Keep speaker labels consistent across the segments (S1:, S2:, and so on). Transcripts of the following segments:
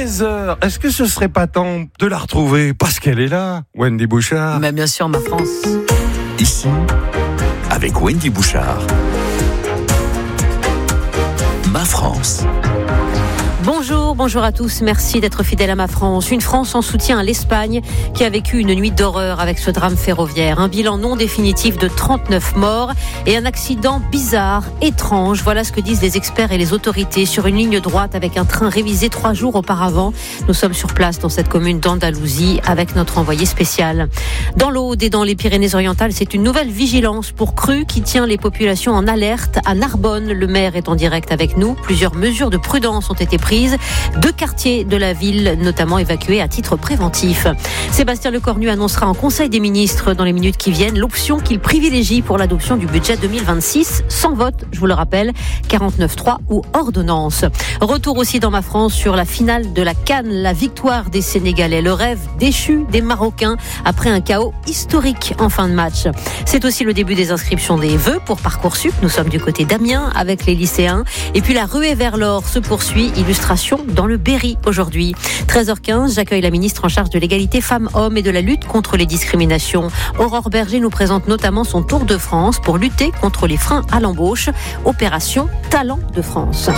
S1: 16h. Est-ce que ce serait pas temps de la retrouver parce qu'elle est là, Wendy Bouchard?
S2: Mais bien sûr, ma France.
S3: Ici, avec Wendy Bouchard. Ma France.
S2: Bonjour à tous, merci d'être fidèles à ma France. Une France en soutien à l'Espagne qui a vécu une nuit d'horreur avec ce drame ferroviaire. Un bilan non définitif de 39 morts et un accident bizarre, étrange. Voilà ce que disent les experts et les autorités sur une ligne droite avec un train révisé 3 jours auparavant. Nous sommes sur place dans cette commune d'Andalousie avec notre envoyé spécial. Dans l'Aude et dans les Pyrénées-Orientales, c'est une nouvelle vigilance pour crues qui tient les populations en alerte. À Narbonne, le maire est en direct avec nous. Plusieurs mesures de prudence ont été prises. 2 quartiers de la ville, notamment évacués à titre préventif. Sébastien Lecornu annoncera en Conseil des ministres dans les minutes qui viennent l'option qu'il privilégie pour l'adoption du budget 2026, sans vote, je vous le rappelle, 49.3 ou ordonnance. Retour aussi dans ma France sur la finale de la CAN, la victoire des Sénégalais, le rêve déchu des Marocains après un chaos historique en fin de match. C'est aussi le début des inscriptions des vœux pour Parcoursup. Nous sommes du côté d'Amiens avec les lycéens. Et puis la ruée vers l'or se poursuit, illustration dans le Berry aujourd'hui. 13h15, j'accueille la ministre en charge de l'égalité femmes-hommes et de la lutte contre les discriminations. Aurore Berger nous présente notamment son tour de France pour lutter contre les freins à l'embauche. Opération Talent de France.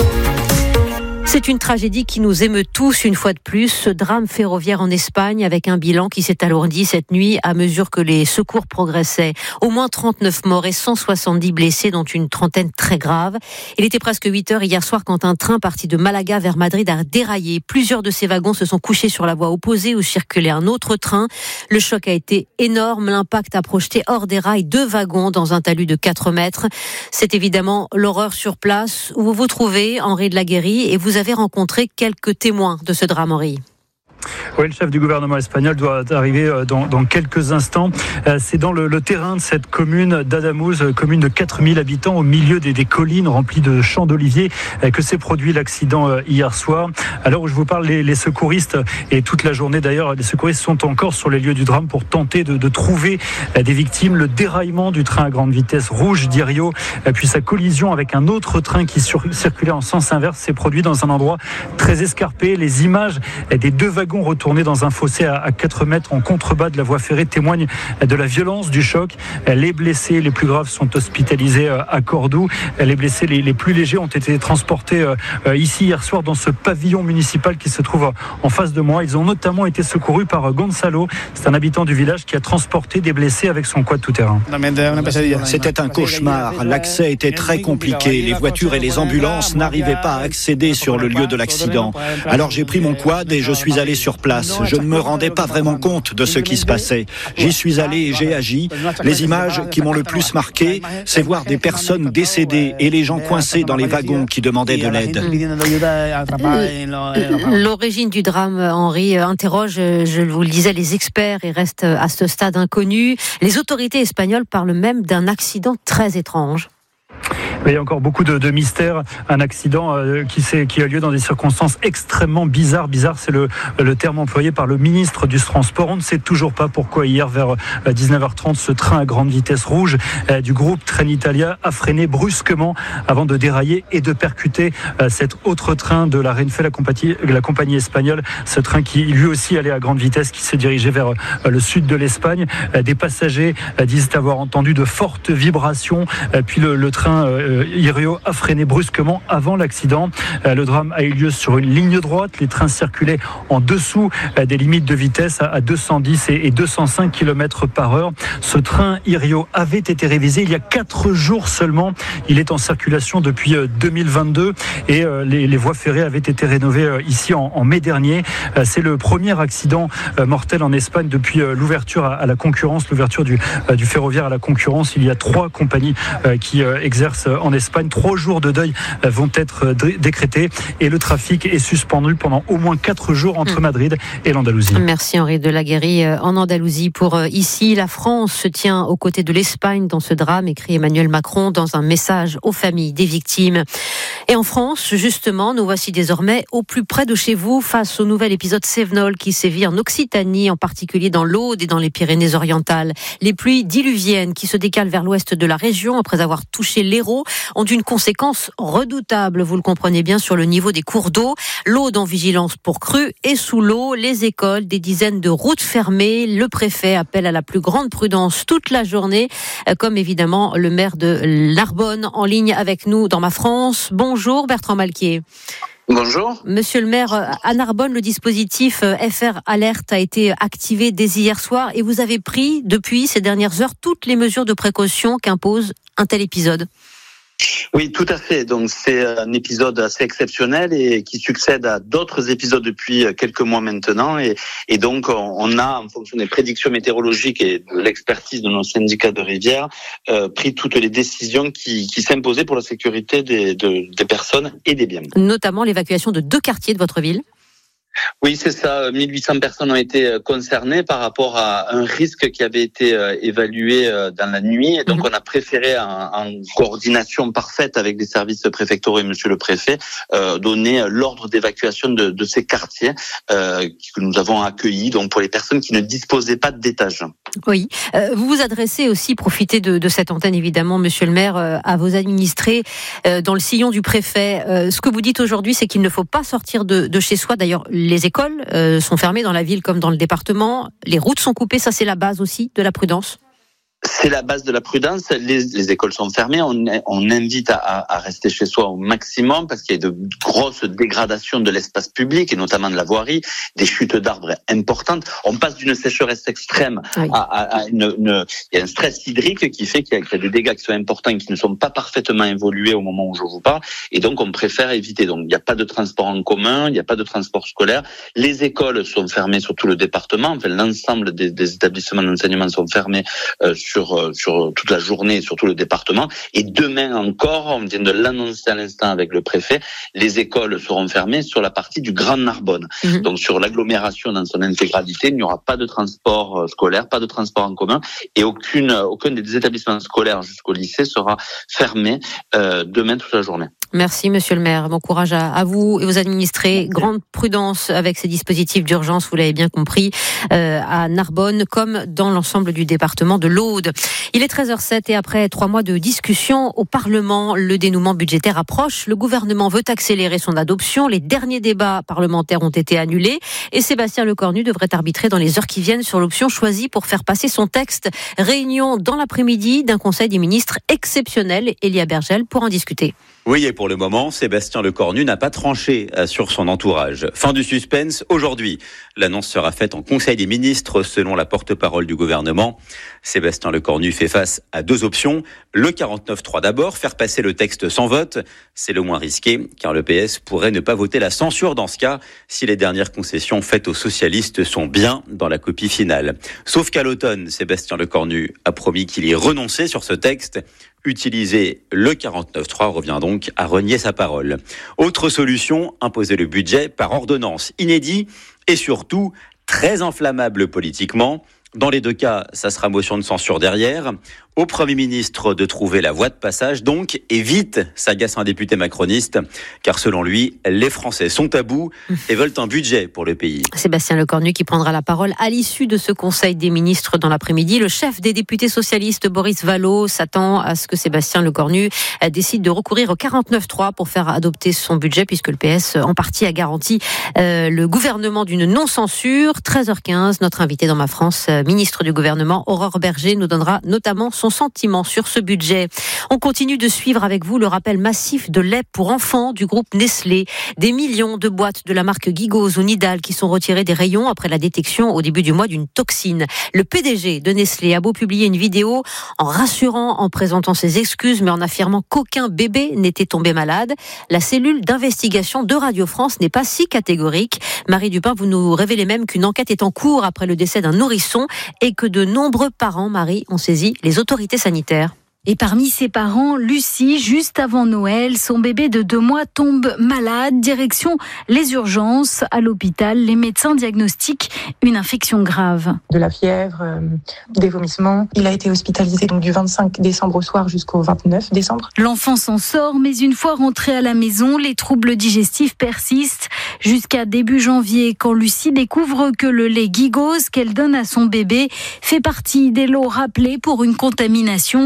S2: C'est une tragédie qui nous émeut tous une fois de plus. Ce drame ferroviaire en Espagne avec un bilan qui s'est alourdi cette nuit à mesure que les secours progressaient. Au moins 39 morts et 170 blessés, dont une trentaine très graves. Il était presque 8h hier soir quand un train parti de Malaga vers Madrid a déraillé. Plusieurs de ces wagons se sont couchés sur la voie opposée où circulait un autre train. Le choc a été énorme. L'impact a projeté hors des rails 2 wagons dans un talus de 4 mètres. C'est évidemment l'horreur sur place où vous vous trouvez, Henri de la Guérie, et vous avez rencontré quelques témoins de ce drame, Henri.
S4: Oui, le chef du gouvernement espagnol doit arriver dans quelques instants. C'est dans le terrain de cette commune d'Adamuz, commune de 4000 habitants, au milieu des collines remplies de champs d'oliviers, que s'est produit l'accident hier soir. À l'heure où je vous parle, les secouristes, et toute la journée d'ailleurs, les secouristes sont encore sur les lieux du drame pour tenter de trouver des victimes. Le déraillement du train à grande vitesse rouge d'Irio, puis sa collision avec un autre train qui circulait en sens inverse, s'est produit dans un endroit très escarpé. Les images des 2 wagons retournés dans un fossé à 4 mètres en contrebas de la voie ferrée témoignent de la violence du choc. Les blessés les plus graves sont hospitalisés à Cordoue. Les blessés les plus légers ont été transportés ici hier soir dans ce pavillon municipal qui se trouve en face de moi. Ils ont notamment été secourus par Gonzalo. C'est un habitant du village qui a transporté des blessés avec son quad tout-terrain.
S5: C'était un cauchemar. L'accès était très compliqué. Les voitures et les ambulances n'arrivaient pas à accéder sur le lieu de l'accident. Alors j'ai pris mon quad et je suis allé sur place. Je ne me rendais pas vraiment compte de ce qui se passait. J'y suis allé et j'ai agi. Les images qui m'ont le plus marqué, c'est voir des personnes décédées et les gens coincés dans les wagons qui demandaient de l'aide.
S2: L'origine du drame, Henri, interroge, je vous le disais, les experts et reste à ce stade inconnu. Les autorités espagnoles parlent même d'un accident très étrange.
S4: Il y a encore beaucoup de mystères. Un accident qui a lieu dans des circonstances extrêmement bizarres. Bizarre, c'est le terme employé par le ministre du Transport. On ne sait toujours pas pourquoi hier, vers 19h30, ce train à grande vitesse rouge du groupe Trenitalia a freiné brusquement avant de dérailler et de percuter cet autre train de la Renfe, la compagnie espagnole. Ce train qui lui aussi allait à grande vitesse, qui s'est dirigé vers le sud de l'Espagne. Des passagers disent avoir entendu de fortes vibrations. Puis le train Irio a freiné brusquement avant l'accident. Le drame a eu lieu sur une ligne droite. Les trains circulaient en dessous des limites de vitesse à 210 et 205 km par heure. Ce train Irio avait été révisé il y a 4 jours seulement. Il est en circulation depuis 2022 et les voies ferrées avaient été rénovées ici en mai dernier. C'est le premier accident mortel en Espagne depuis l'ouverture à la concurrence, l'ouverture du ferroviaire à la concurrence. Il y a 3 compagnies qui exercent en Espagne. 3 jours de deuil vont être décrétés et le trafic est suspendu pendant au moins 4 jours entre Madrid et l'Andalousie.
S2: Merci Henri de la Guérie en Andalousie pour ici. La France se tient aux côtés de l'Espagne dans ce drame, écrit Emmanuel Macron dans un message aux familles des victimes. Et en France, justement, nous voici désormais au plus près de chez vous face au nouvel épisode Cévenol qui sévit en Occitanie, en particulier dans l'Aude et dans les Pyrénées-Orientales. Les pluies diluviennes qui se décalent vers l'ouest de la région après avoir touché l'Hérault ont une conséquence redoutable, vous le comprenez bien, sur le niveau des cours d'eau. L'Aude en vigilance pour crue et sous l'eau, les écoles, des dizaines de routes fermées. Le préfet appelle à la plus grande prudence toute la journée, comme évidemment le maire de Narbonne en ligne avec nous dans Ma France. Bonjour Bertrand Malquier.
S6: Bonjour.
S2: Monsieur le maire, à Narbonne, le dispositif FR Alert a été activé dès hier soir et vous avez pris depuis ces dernières heures toutes les mesures de précaution qu'impose un tel épisode.
S6: Oui, tout à fait. Donc c'est un épisode assez exceptionnel et qui succède à d'autres épisodes depuis quelques mois maintenant. Et donc on a, en fonction des prédictions météorologiques et de l'expertise de nos syndicats de rivière, pris toutes les décisions qui s'imposaient pour la sécurité des personnes et des biens.
S2: Notamment l'évacuation de 2 quartiers de votre ville.
S6: Oui, c'est ça. 1800 personnes ont été concernées par rapport à un risque qui avait été évalué dans la nuit. Et donc, on a préféré, en coordination parfaite avec les services préfectoraux et monsieur le préfet, donner l'ordre d'évacuation de ces quartiers que nous avons accueillis, donc pour les personnes qui ne disposaient pas d'étage.
S2: Oui. Vous vous adressez aussi, profitez de cette antenne évidemment, monsieur le maire, à vos administrés dans le sillon du préfet. Ce que vous dites aujourd'hui, c'est qu'il ne faut pas sortir de chez soi. D'ailleurs, les écoles sont fermées dans la ville comme dans le département. Les routes sont coupées, ça c'est la base aussi de la prudence.
S6: C'est la base de la prudence. Les écoles sont fermées. On invite à rester chez soi au maximum parce qu'il y a de grosses dégradations de l'espace public et notamment de la voirie, des chutes d'arbres importantes. On passe d'une sécheresse extrême à il y a un stress hydrique qui fait qu'il y a des dégâts qui sont importants et qui ne sont pas parfaitement évolués au moment où je vous parle. Et donc, on préfère éviter. Donc, il n'y a pas de transport en commun, il n'y a pas de transport scolaire. Les écoles sont fermées sur tout le département. Enfin, l'ensemble des établissements d'enseignement sont fermés sur toute la journée et sur tout le département. Et demain encore, on vient de l'annoncer à l'instant avec le préfet, les écoles seront fermées sur la partie du Grand Narbonne. Donc sur l'agglomération dans son intégralité, il n'y aura pas de transport scolaire, pas de transport en commun et aucun des établissements scolaires jusqu'au lycée sera fermé demain toute la journée.
S2: Merci monsieur le maire, bon courage à vous et aux administrés. Grande prudence avec ces dispositifs d'urgence, vous l'avez bien compris, à Narbonne comme dans l'ensemble du département de l'Aude. Il est 13h07 et après 3 mois de discussion au Parlement, le dénouement budgétaire approche. Le gouvernement veut accélérer son adoption. Les derniers débats parlementaires ont été annulés et Sébastien Lecornu devrait arbitrer dans les heures qui viennent sur l'option choisie pour faire passer son texte. Réunion dans l'après-midi d'un conseil des ministres exceptionnel. Elia Bergel pour en discuter.
S7: Oui, et pour le moment, Sébastien Lecornu n'a pas tranché sur son entourage. Fin du suspense, aujourd'hui. L'annonce sera faite en Conseil des ministres, selon la porte-parole du gouvernement. Sébastien Lecornu fait face à 2 options. Le 49.3 d'abord, faire passer le texte sans vote. C'est le moins risqué, car le PS pourrait ne pas voter la censure dans ce cas, si les dernières concessions faites aux socialistes sont bien dans la copie finale. Sauf qu'à l'automne, Sébastien Lecornu a promis qu'il y renonçait sur ce texte. Utiliser le 49.3 revient donc à renier sa parole. Autre solution, imposer le budget par ordonnance, inédit et surtout très inflammable politiquement. Dans les 2 cas, ça sera motion de censure derrière. Au Premier ministre de trouver la voie de passage, donc, et vite, s'agace un député macroniste, car selon lui, les Français sont à bout et veulent un budget pour le pays.
S2: Sébastien Lecornu qui prendra la parole à l'issue de ce Conseil des ministres dans l'après-midi. Le chef des députés socialistes, Boris Vallaud, s'attend à ce que Sébastien Lecornu décide de recourir au 49.3 pour faire adopter son budget, puisque le PS, en partie, a garanti le gouvernement d'une non-censure. 13h15, notre invité dans Ma France, ministre du gouvernement, Aurore Berger, nous donnera notamment son sentiment sur ce budget. On continue de suivre avec vous le rappel massif de lait pour enfants du groupe Nestlé. Des millions de boîtes de la marque Gigos ou Nidal qui sont retirées des rayons après la détection au début du mois d'une toxine. Le PDG de Nestlé a beau publier une vidéo en rassurant, en présentant ses excuses, mais en affirmant qu'aucun bébé n'était tombé malade. La cellule d'investigation de Radio France n'est pas si catégorique. Marie Dupin, vous nous révélez même qu'une enquête est en cours après le décès d'un nourrisson et que de nombreux parents, Marie, ont saisi les autorités sanitaires.
S8: Et parmi ses parents, Lucie, juste avant Noël, son bébé de 2 mois tombe malade. Direction les urgences. À l'hôpital, les médecins diagnostiquent une infection grave.
S9: De la fièvre, des vomissements. Il a été hospitalisé donc du 25 décembre au soir jusqu'au 29 décembre.
S8: L'enfant s'en sort, mais une fois rentré à la maison, les troubles digestifs persistent jusqu'à début janvier, quand Lucie découvre que le lait Gigos qu'elle donne à son bébé fait partie des lots rappelés pour une contamination.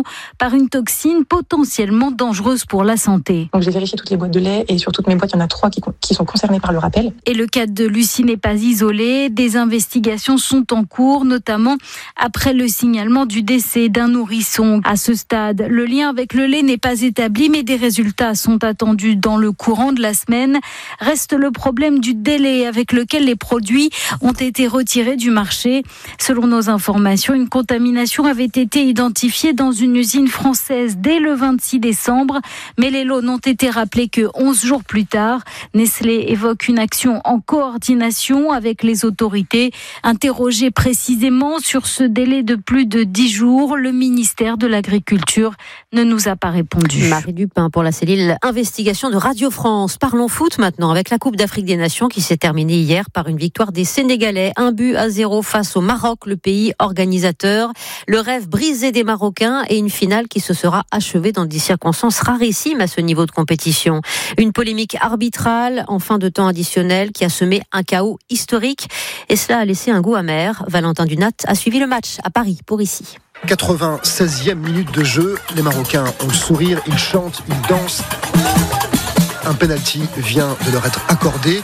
S8: par une toxine potentiellement dangereuse pour la santé.
S9: Donc j'ai vérifié toutes les boîtes de lait et sur toutes mes boîtes, il y en a 3 qui sont concernées par le rappel.
S8: Et le cas de Lucie n'est pas isolé. Des investigations sont en cours, notamment après le signalement du décès d'un nourrisson. À ce stade, le lien avec le lait n'est pas établi, mais des résultats sont attendus dans le courant de la semaine. Reste le problème du délai avec lequel les produits ont été retirés du marché. Selon nos informations, une contamination avait été identifiée dans une usine française dès le 26 décembre, mais les lots n'ont été rappelés que 11 jours plus tard. Nestlé évoque une action en coordination avec les autorités. Interrogé précisément sur ce délai de plus de 10 jours, le ministère de l'Agriculture ne nous a pas répondu.
S2: Marie Dupin pour la cellule Investigation de Radio France. Parlons foot maintenant avec la Coupe d'Afrique des Nations qui s'est terminée hier par une victoire des Sénégalais. 1-0 face au Maroc, le pays organisateur. Le rêve brisé des Marocains et une finale qui se sera achevée dans des circonstances rarissimes à ce niveau de compétition. Une polémique arbitrale en fin de temps additionnel qui a semé un chaos historique et cela a laissé un goût amer. Valentin Dunat a suivi le match à Paris pour ici.
S10: 96e minute de jeu, les Marocains ont le sourire, ils chantent, ils dansent. Un penalty vient de leur être accordé.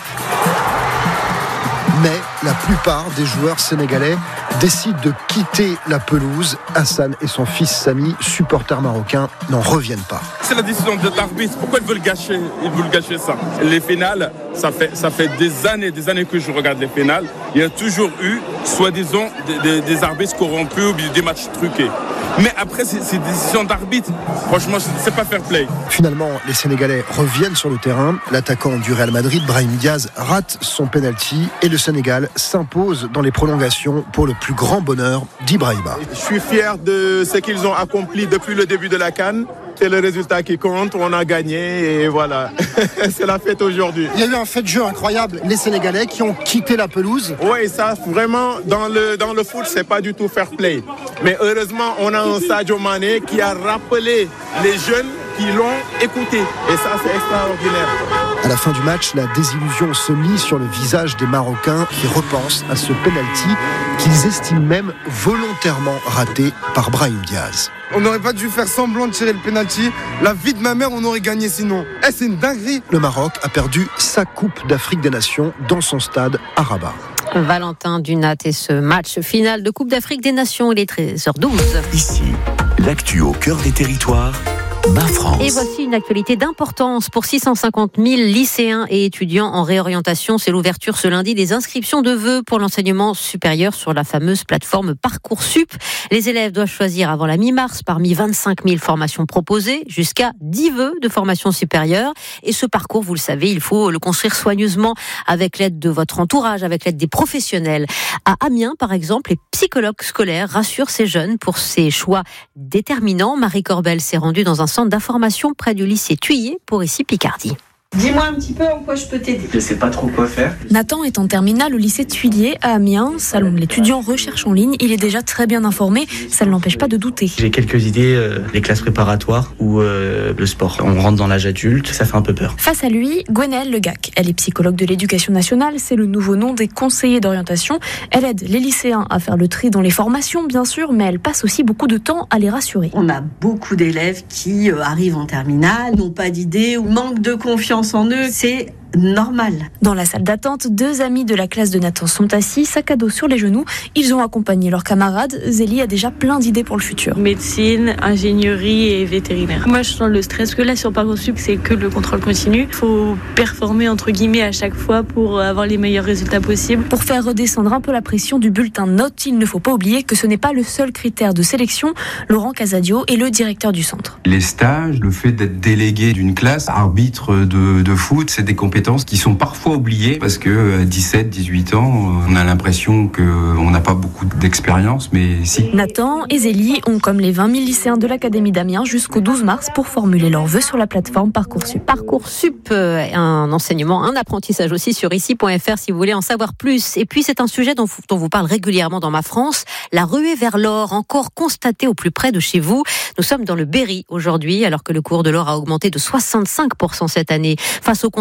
S10: Mais la plupart des joueurs sénégalais décident de quitter la pelouse. Hassan et son fils Samy, supporters marocains, n'en reviennent pas.
S11: C'est la décision de l'arbitre. Pourquoi ils veulent gâcher ça? Les finales, ça fait des années que je regarde les finales. Il y a toujours eu, soi-disant, des arbitres corrompus ou des matchs truqués. Mais après, c'est des décisions d'arbitre. Franchement, c'est pas fair play.
S10: Finalement, les Sénégalais reviennent sur le terrain. L'attaquant du Real Madrid, Brahim Diaz, rate son penalty et le Sénégal s'impose dans les prolongations pour le plus grand bonheur d'Ibrahima.
S12: Je suis fier de ce qu'ils ont accompli depuis le début de la CAN. C'est le résultat qui compte, on a gagné et voilà, c'est la fête aujourd'hui.
S10: Il y a eu un fait de jeu incroyable, les Sénégalais qui ont quitté la pelouse.
S12: Oui, ça vraiment, dans le foot, c'est pas du tout fair play. Mais heureusement, on a un Sadio Mané qui a rappelé les jeunes qui l'ont écouté. Et ça, c'est extraordinaire.
S10: À la fin du match, la désillusion se lit sur le visage des Marocains qui repensent à ce penalty qu'ils estiment même volontairement raté par Brahim Diaz.
S13: On n'aurait pas dû faire semblant de tirer le penalty. La vie de ma mère, on aurait gagné sinon. C'est une dinguerie.
S10: Le Maroc a perdu sa Coupe d'Afrique des Nations dans son stade à Rabat.
S2: Valentin Dunat et ce match final de Coupe d'Afrique des Nations, il est 13h12.
S3: Ici, l'actu au cœur des territoires. Ma France.
S2: Et voici une actualité d'importance pour 650 000 lycéens et étudiants en réorientation. C'est l'ouverture ce lundi des inscriptions de vœux pour l'enseignement supérieur sur la fameuse plateforme Parcoursup. Les élèves doivent choisir avant la mi-mars parmi 25 000 formations proposées jusqu'à 10 vœux de formation supérieure. Et ce parcours, vous le savez, il faut le construire soigneusement avec l'aide de votre entourage, avec l'aide des professionnels. À Amiens, par exemple, les psychologues scolaires rassurent ces jeunes pour ces choix déterminants. Marie Corbel s'est rendue dans un centre d'information près du lycée Thuillier pour ici Picardie.
S14: Dis-moi un petit peu en quoi je peux t'aider.
S15: Je sais pas trop quoi faire.
S16: Nathan est en terminale au lycée Thuillier à Amiens, salon de l'étudiant recherche en ligne. Il est déjà très bien informé, ça ne l'empêche pas de douter.
S15: J'ai quelques idées, les classes préparatoires ou le sport. On rentre dans l'âge adulte, ça fait un peu peur.
S16: Face à lui, Gwenaëlle Legac. Elle est psychologue de l'éducation nationale, c'est le nouveau nom des conseillers d'orientation. Elle aide les lycéens à faire le tri dans les formations, bien sûr, mais elle passe aussi beaucoup de temps à les rassurer.
S14: On a beaucoup d'élèves qui arrivent en terminale, n'ont pas d'idée ou manquent de confiance en eux, c'est normal.
S16: Dans la salle d'attente, 2 amis de la classe de Nathan sont assis, sac à dos sur les genoux. Ils ont accompagné leurs camarades. Zélie a déjà plein d'idées pour le futur.
S17: Médecine, ingénierie et vétérinaire. Moi, je sens le stress, parce que là, sur Parcoursup, c'est que le contrôle continu. Il faut performer, entre guillemets, à chaque fois pour avoir les meilleurs résultats possibles.
S16: Pour faire redescendre un peu la pression du bulletin de notes, il ne faut pas oublier que ce n'est pas le seul critère de sélection. Laurent Casadio est le directeur du centre.
S18: Les stages, le fait d'être délégué d'une classe, arbitre de foot, c'est des compétences qui sont parfois oubliées parce que 17, 18 ans, on a l'impression qu'on n'a pas beaucoup d'expérience, mais si.
S16: Nathan et Zélie ont, comme les 20 000 lycéens de l'Académie d'Amiens, jusqu'au 12 mars pour formuler leurs vœux sur la plateforme Parcoursup.
S2: Parcoursup, un enseignement, un apprentissage aussi sur ici.fr si vous voulez en savoir plus. Et puis c'est un sujet dont vous parle régulièrement dans Ma France, la ruée vers l'or, encore constatée au plus près de chez vous. Nous sommes dans le Berry aujourd'hui, alors que le cours de l'or a augmenté de 65% cette année. Face au contexte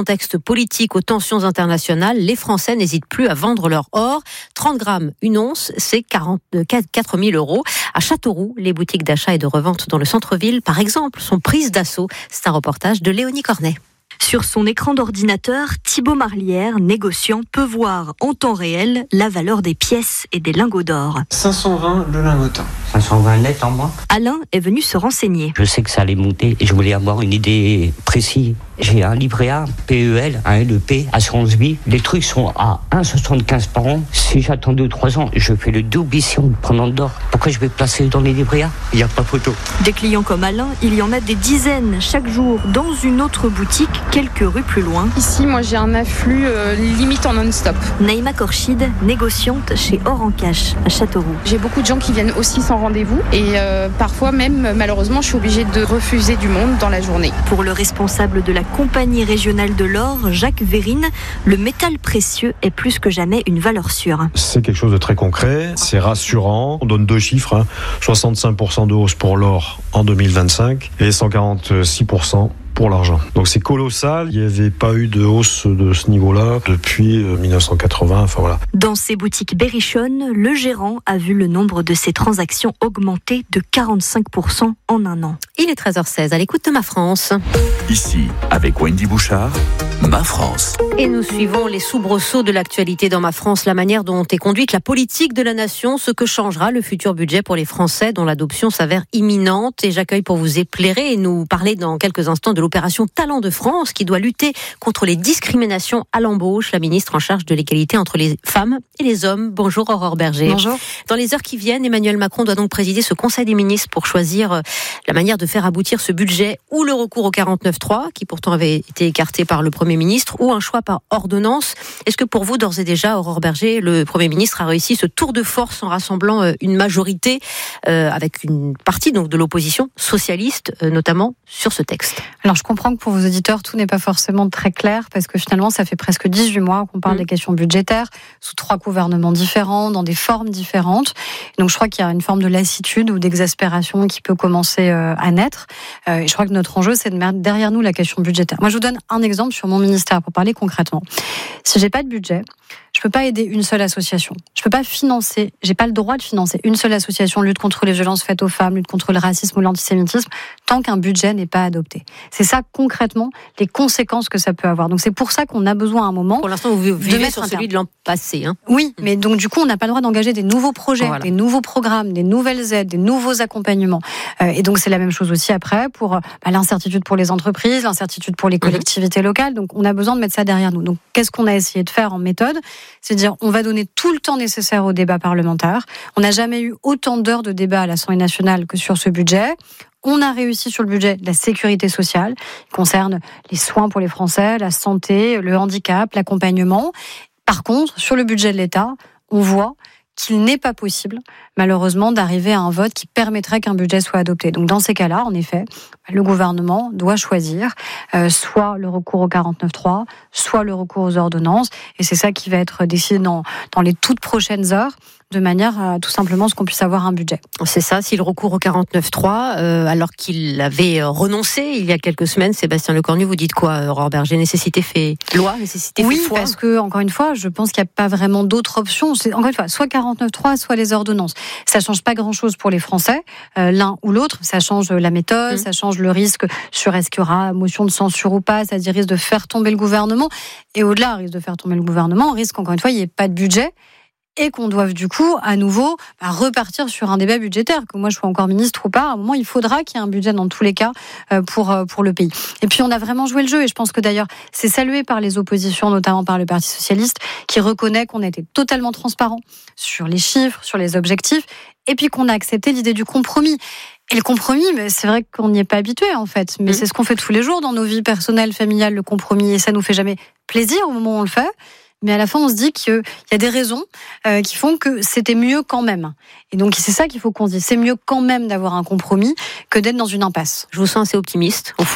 S2: politique aux tensions internationales, les Français n'hésitent plus à vendre leur or. 30 grammes, une once, c'est 4 000 €. À Châteauroux, les boutiques d'achat et de revente dans le centre-ville, par exemple, sont prises d'assaut. C'est un reportage de Léonie Cornet.
S19: Sur son écran d'ordinateur, Thibaut Marlière, négociant, peut voir en temps réel la valeur des pièces et des lingots d'or.
S20: 520 le lingotin.
S21: 520 net en moins.
S19: Alain est venu se renseigner.
S21: Je sais que ça allait monter et je voulais avoir une idée précise. J'ai un livret A, PEL, un LEP, assurance vie. Les trucs sont à 1,75 par an. Si j'attends 2-3 ans, je fais le double ici en prenant d'or. Pourquoi je vais placer dans les livrets A ? Il n'y a pas photo.
S19: Des clients comme Alain, il y en a des dizaines chaque jour dans une autre boutique, quelques rues plus loin.
S22: Ici, moi, j'ai un afflux limite en non-stop.
S19: Naïma Korchid, négociante chez Or en Cash, à Châteauroux.
S22: J'ai beaucoup de gens qui viennent aussi sans rendez-vous et parfois même, malheureusement, je suis obligée de refuser du monde dans la journée.
S19: Pour le responsable de la compagnie régionale de l'or, Jacques Vérine, le métal précieux est plus que jamais une valeur sûre.
S23: C'est quelque chose de très concret, c'est rassurant. On donne 2 chiffres, 65% de hausse pour l'or en 2025 et 146% pour l'argent. Donc c'est colossal, il n'y avait pas eu de hausse de ce niveau-là depuis 1980, enfin voilà.
S19: Dans ces boutiques berrichonnes, le gérant a vu le nombre de ces transactions augmenter de 45% en un an.
S2: Il est 13h16, à l'écoute de Ma France.
S3: Ici, avec Wendy Bouchard, Ma France.
S2: Et nous suivons les soubresauts de l'actualité dans Ma France, la manière dont est conduite la politique de la nation, ce que changera le futur budget pour les Français dont l'adoption s'avère imminente. Et j'accueille pour vous éclairer et nous parler dans quelques instants de l'opération Talent de France qui doit lutter contre les discriminations à l'embauche. La ministre en charge de l'égalité entre les femmes et les hommes. Bonjour Aurore Berger.
S22: Bonjour.
S2: Dans les heures qui viennent, Emmanuel Macron doit donc présider ce Conseil des ministres pour choisir la manière de faire aboutir ce budget ou le recours au 49.3 qui pourtant avait été écarté par le Premier ministre ou un choix par ordonnance. Est-ce que pour vous, d'ores et déjà, Aurore Berger, le Premier ministre a réussi ce tour de force en rassemblant une majorité avec une partie donc de l'opposition socialiste, notamment sur ce texte?
S22: Alors je comprends que pour vos auditeurs, tout n'est pas forcément très clair parce que finalement, ça fait presque 18 mois qu'on parle des questions budgétaires sous 3 gouvernements différents, dans des formes différentes. Donc je crois qu'il y a une forme de lassitude ou d'exaspération qui peut commencer à naître. Et je crois que notre enjeu, c'est de mettre derrière nous la question budgétaire. Moi, je vous donne un exemple sur mon ministère pour parler concrètement. Si j'ai pas de budget, je peux pas aider une seule association. Je peux pas financer, j'ai pas le droit de financer une seule association lutte contre les violences faites aux femmes, lutte contre le racisme ou l'antisémitisme, tant qu'un budget n'est pas adopté. C'est ça concrètement les conséquences que ça peut avoir. Donc c'est pour ça qu'on a besoin à un moment.
S2: Pour l'instant, vous vivez sur celui de l'an passé.
S22: Oui, mais donc du coup, on n'a pas le droit d'engager des nouveaux projets, des nouveaux programmes, des nouvelles aides, des nouveaux accompagnements. Et donc c'est la même chose aussi après pour l'incertitude pour les entreprises, l'incertitude pour les collectivités locales. Donc on a besoin de mettre ça derrière nous. Donc qu'est-ce qu'on a essayé de faire en méthode ? C'est de dire on va donner tout le temps nécessaire au débat parlementaire. On n'a jamais eu autant d'heures de débat à l'Assemblée nationale que sur ce budget. On a réussi sur le budget de la sécurité sociale, qui concerne les soins pour les Français, la santé, le handicap, l'accompagnement. Par contre, sur le budget de l'État, on voit qu'il n'est pas possible, malheureusement, d'arriver à un vote qui permettrait qu'un budget soit adopté. Donc, dans ces cas-là, en effet, le gouvernement doit choisir soit le recours au 49.3, soit le recours aux ordonnances. Et c'est ça qui va être décidé dans les toutes prochaines heures, de manière à tout simplement ce qu'on puisse avoir un budget.
S2: C'est ça, si le recours au 49.3, alors qu'il avait renoncé il y a quelques semaines, Sébastien Lecornu, vous dites quoi, Aurore Berger? Nécessité fait loi, nécessité fait foi.
S22: Parce que, encore une fois, je pense qu'il n'y a pas vraiment d'autres options. C'est, encore une fois, soit 49.3, soit les ordonnances. Ça ne change pas grand-chose pour les Français, l'un ou l'autre. Ça change la méthode, ça change le risque sur est-ce qu'il y aura motion de censure ou pas, c'est-à-dire risque de faire tomber le gouvernement. Et au-delà, risque de faire tomber le gouvernement, risque, encore une fois, il n'y ait pas de budget. Et qu'on doive du coup à nouveau repartir sur un débat budgétaire, que moi je sois encore ministre ou pas, à un moment il faudra qu'il y ait un budget dans tous les cas pour le pays. Et puis on a vraiment joué le jeu, et je pense que d'ailleurs c'est salué par les oppositions, notamment par le Parti socialiste, qui reconnaît qu'on a été totalement transparent sur les chiffres, sur les objectifs, et puis qu'on a accepté l'idée du compromis. Et le compromis, mais c'est vrai qu'on n'y est pas habitué en fait, mais c'est ce qu'on fait tous les jours dans nos vies personnelles, familiales, le compromis, et ça nous fait jamais plaisir au moment où on le fait. Mais à la fin, on se dit qu'il y a des raisons qui font que c'était mieux quand même. Et donc, c'est ça qu'il faut qu'on se dise. C'est mieux quand même d'avoir un compromis que d'être dans une impasse.
S2: Je vous sens assez optimiste, au fond.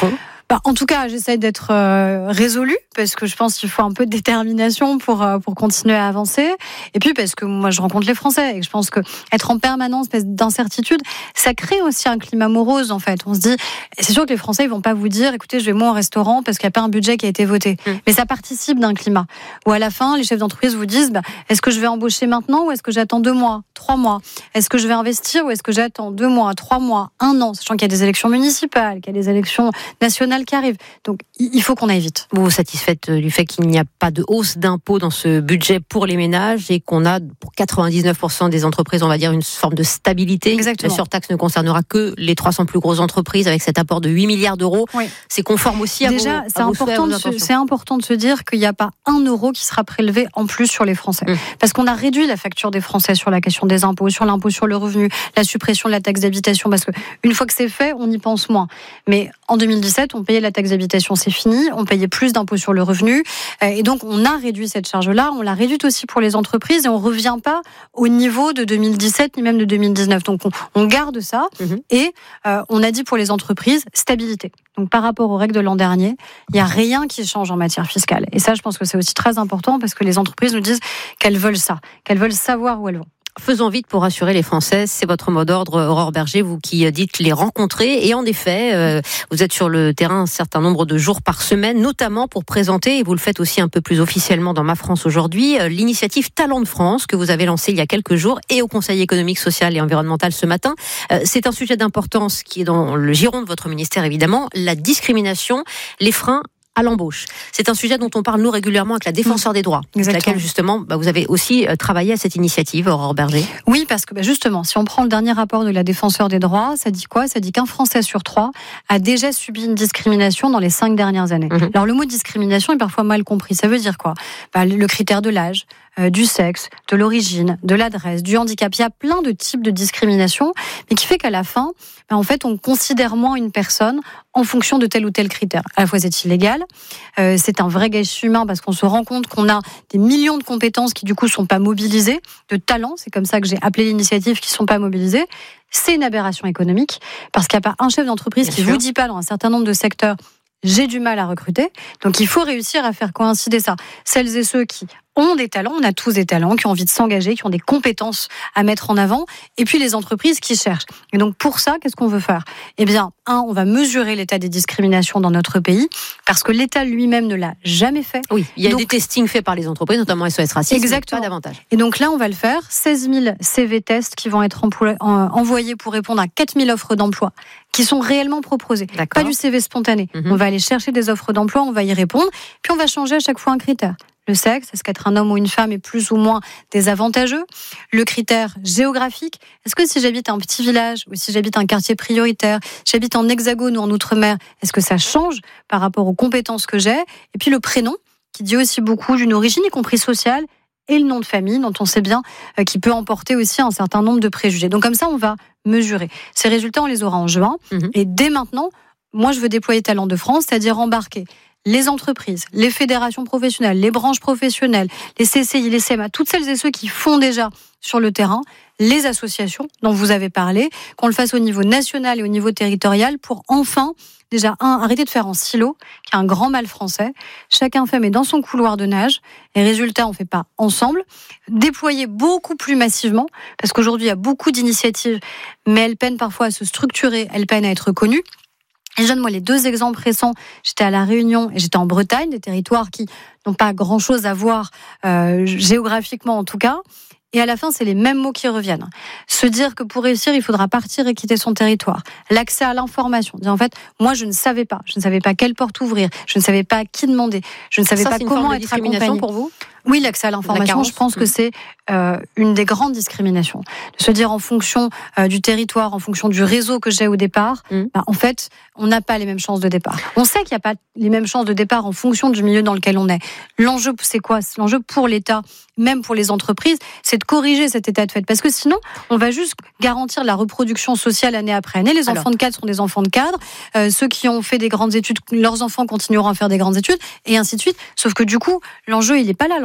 S22: En tout cas, j'essaie d'être résolue parce que je pense qu'il faut un peu de détermination pour continuer à avancer. Et puis parce que moi, je rencontre les Français et je pense que être en permanence d'incertitude, ça crée aussi un climat morose en fait. On se dit, c'est sûr que les Français ils vont pas vous dire, écoutez, je vais moins au restaurant parce qu'il n'y a pas un budget qui a été voté. Mais ça participe d'un climat où à la fin, les chefs d'entreprise vous disent, est-ce que je vais embaucher maintenant ou est-ce que j'attends 2 mois, 3 mois? Est-ce que je vais investir ou est-ce que j'attends 2 mois, 3 mois, 1 an, sachant qu'il y a des élections municipales, qu'il y a des élections nationales qui arrivent. Donc, il faut qu'on aille vite.
S2: Vous vous satisfaites du fait qu'il n'y a pas de hausse d'impôts dans ce budget pour les ménages et qu'on a, pour 99% des entreprises, on va dire, une forme de stabilité.
S22: Exactement.
S2: La surtaxe ne concernera que les 300 plus grosses entreprises avec cet apport de 8 milliards d'euros. Oui. C'est conforme aussi à
S22: déjà, c'est important de se dire qu'il n'y a pas 1 euro qui sera prélevé en plus sur les Français. Parce qu'on a réduit la facture des Français sur la question des impôts, sur l'impôt sur le revenu, la suppression de la taxe d'habitation, parce qu'une fois que c'est fait, on y pense moins. Mais en 2017, on payait la taxe d'habitation, c'est fini, on payait plus d'impôts sur le revenu, et donc on a réduit cette charge-là, on l'a réduite aussi pour les entreprises, et on ne revient pas au niveau de 2017, ni même de 2019. Donc on garde ça, et on a dit pour les entreprises, stabilité. Donc par rapport aux règles de l'an dernier, il n'y a rien qui change en matière fiscale. Et ça, je pense que c'est aussi très important, parce que les entreprises nous disent qu'elles veulent ça, qu'elles veulent savoir où elles vont.
S2: Faisons vite pour rassurer les Français, c'est votre mot d'ordre, Aurore Berger, vous qui dites les rencontrer. Et en effet, vous êtes sur le terrain un certain nombre de jours par semaine, notamment pour présenter, et vous le faites aussi un peu plus officiellement dans Ma France aujourd'hui, l'initiative Talents de France que vous avez lancée il y a quelques jours et au Conseil économique, social et environnemental ce matin. C'est un sujet d'importance qui est dans le giron de votre ministère, évidemment, la discrimination, les freins à l'embauche. C'est un sujet dont on parle, nous, régulièrement avec la Défenseure des droits, avec laquelle, justement, vous avez aussi travaillé à cette initiative, Aurore Berger.
S22: Oui, parce que justement, si on prend le dernier rapport de la Défenseure des droits, ça dit quoi? Ça dit qu'un Français sur 3 a déjà subi une discrimination dans les 5 dernières années. Alors, le mot discrimination est parfois mal compris. Ça veut dire quoi? Le critère de l'âge, du sexe, de l'origine, de l'adresse, du handicap. Il y a plein de types de discrimination, mais qui fait qu'à la fin, en fait, on considère moins une personne en fonction de tel ou tel critère. À la fois, c'est illégal, c'est un vrai gâchis humain parce qu'on se rend compte qu'on a des millions de compétences qui, du coup, sont pas mobilisées, de talents, c'est comme ça que j'ai appelé l'initiative, qui sont pas mobilisées. C'est une aberration économique parce qu'il n'y a pas un chef d'entreprise qui vous dit pas dans un certain nombre de secteurs j'ai du mal à recruter. Donc, il faut réussir à faire coïncider ça. Celles et ceux qui ont des talents, on a tous des talents, qui ont envie de s'engager, qui ont des compétences à mettre en avant, et puis les entreprises qui cherchent. Et donc, pour ça, qu'est-ce qu'on veut faire? Eh bien, on va mesurer l'état des discriminations dans notre pays, parce que l'État lui-même ne l'a jamais fait.
S2: Oui, il y a des testings faits par les entreprises, notamment SOS Racisme,
S22: exactement.
S2: Pas davantage.
S22: Et donc là, on va le faire. 16 000 CV tests qui vont être envoyés pour répondre à 4 000 offres d'emploi qui sont réellement proposées. Pas du CV spontané. On va aller chercher des offres d'emploi, on va y répondre, puis on va changer à chaque fois un critère. Le sexe, est-ce qu'être un homme ou une femme est plus ou moins désavantageux? Le critère géographique, est-ce que si j'habite un petit village ou si j'habite un quartier prioritaire, j'habite en hexagone ou en outre-mer, est-ce que ça change par rapport aux compétences que j'ai? Et puis le prénom, qui dit aussi beaucoup d'une origine, y compris sociale, et le nom de famille, dont on sait bien qu'il peut emporter aussi un certain nombre de préjugés. Donc comme ça, on va mesurer. Ces résultats, on les aura en juin. Et dès maintenant, moi, je veux déployer Talents de France, c'est-à-dire embarquer les entreprises, les fédérations professionnelles, les branches professionnelles, les CCI, les CMA, toutes celles et ceux qui font déjà sur le terrain, les associations dont vous avez parlé, qu'on le fasse au niveau national et au niveau territorial pour enfin, déjà, arrêter de faire en silo, qui est un grand mal français. Chacun fait, mais dans son couloir de nage. Et résultat, on ne fait pas ensemble. Déployer beaucoup plus massivement, parce qu'aujourd'hui, il y a beaucoup d'initiatives, mais elles peinent parfois à se structurer, elles peinent à être connues. Et je donne moi les 2 exemples récents. J'étais à La Réunion et j'étais en Bretagne, des territoires qui n'ont pas grand-chose à voir géographiquement en tout cas. Et à la fin, c'est les mêmes mots qui reviennent. Se dire que pour réussir, il faudra partir et quitter son territoire. L'accès à l'information. En fait, moi, je ne savais pas. Je ne savais pas quelle porte ouvrir. Je ne savais pas à qui demander. Je ne savais pas comment être accompagné.
S2: Pour vous ?
S22: Oui, l'accès à l'information, je pense que c'est une des grandes discriminations. De se dire en fonction du territoire, en fonction du réseau que j'ai au départ, en fait, on n'a pas les mêmes chances de départ. On sait qu'il n'y a pas les mêmes chances de départ en fonction du milieu dans lequel on est. L'enjeu, c'est quoi? L'enjeu pour l'État, même pour les entreprises, c'est de corriger cet état de fait. Parce que sinon, on va juste garantir la reproduction sociale année après année. Les enfants de cadre sont des enfants de cadre. Ceux qui ont fait des grandes études, leurs enfants continueront à faire des grandes études, et ainsi de suite. Sauf que du coup, l'enjeu, il n'est pas là. L'enjeu,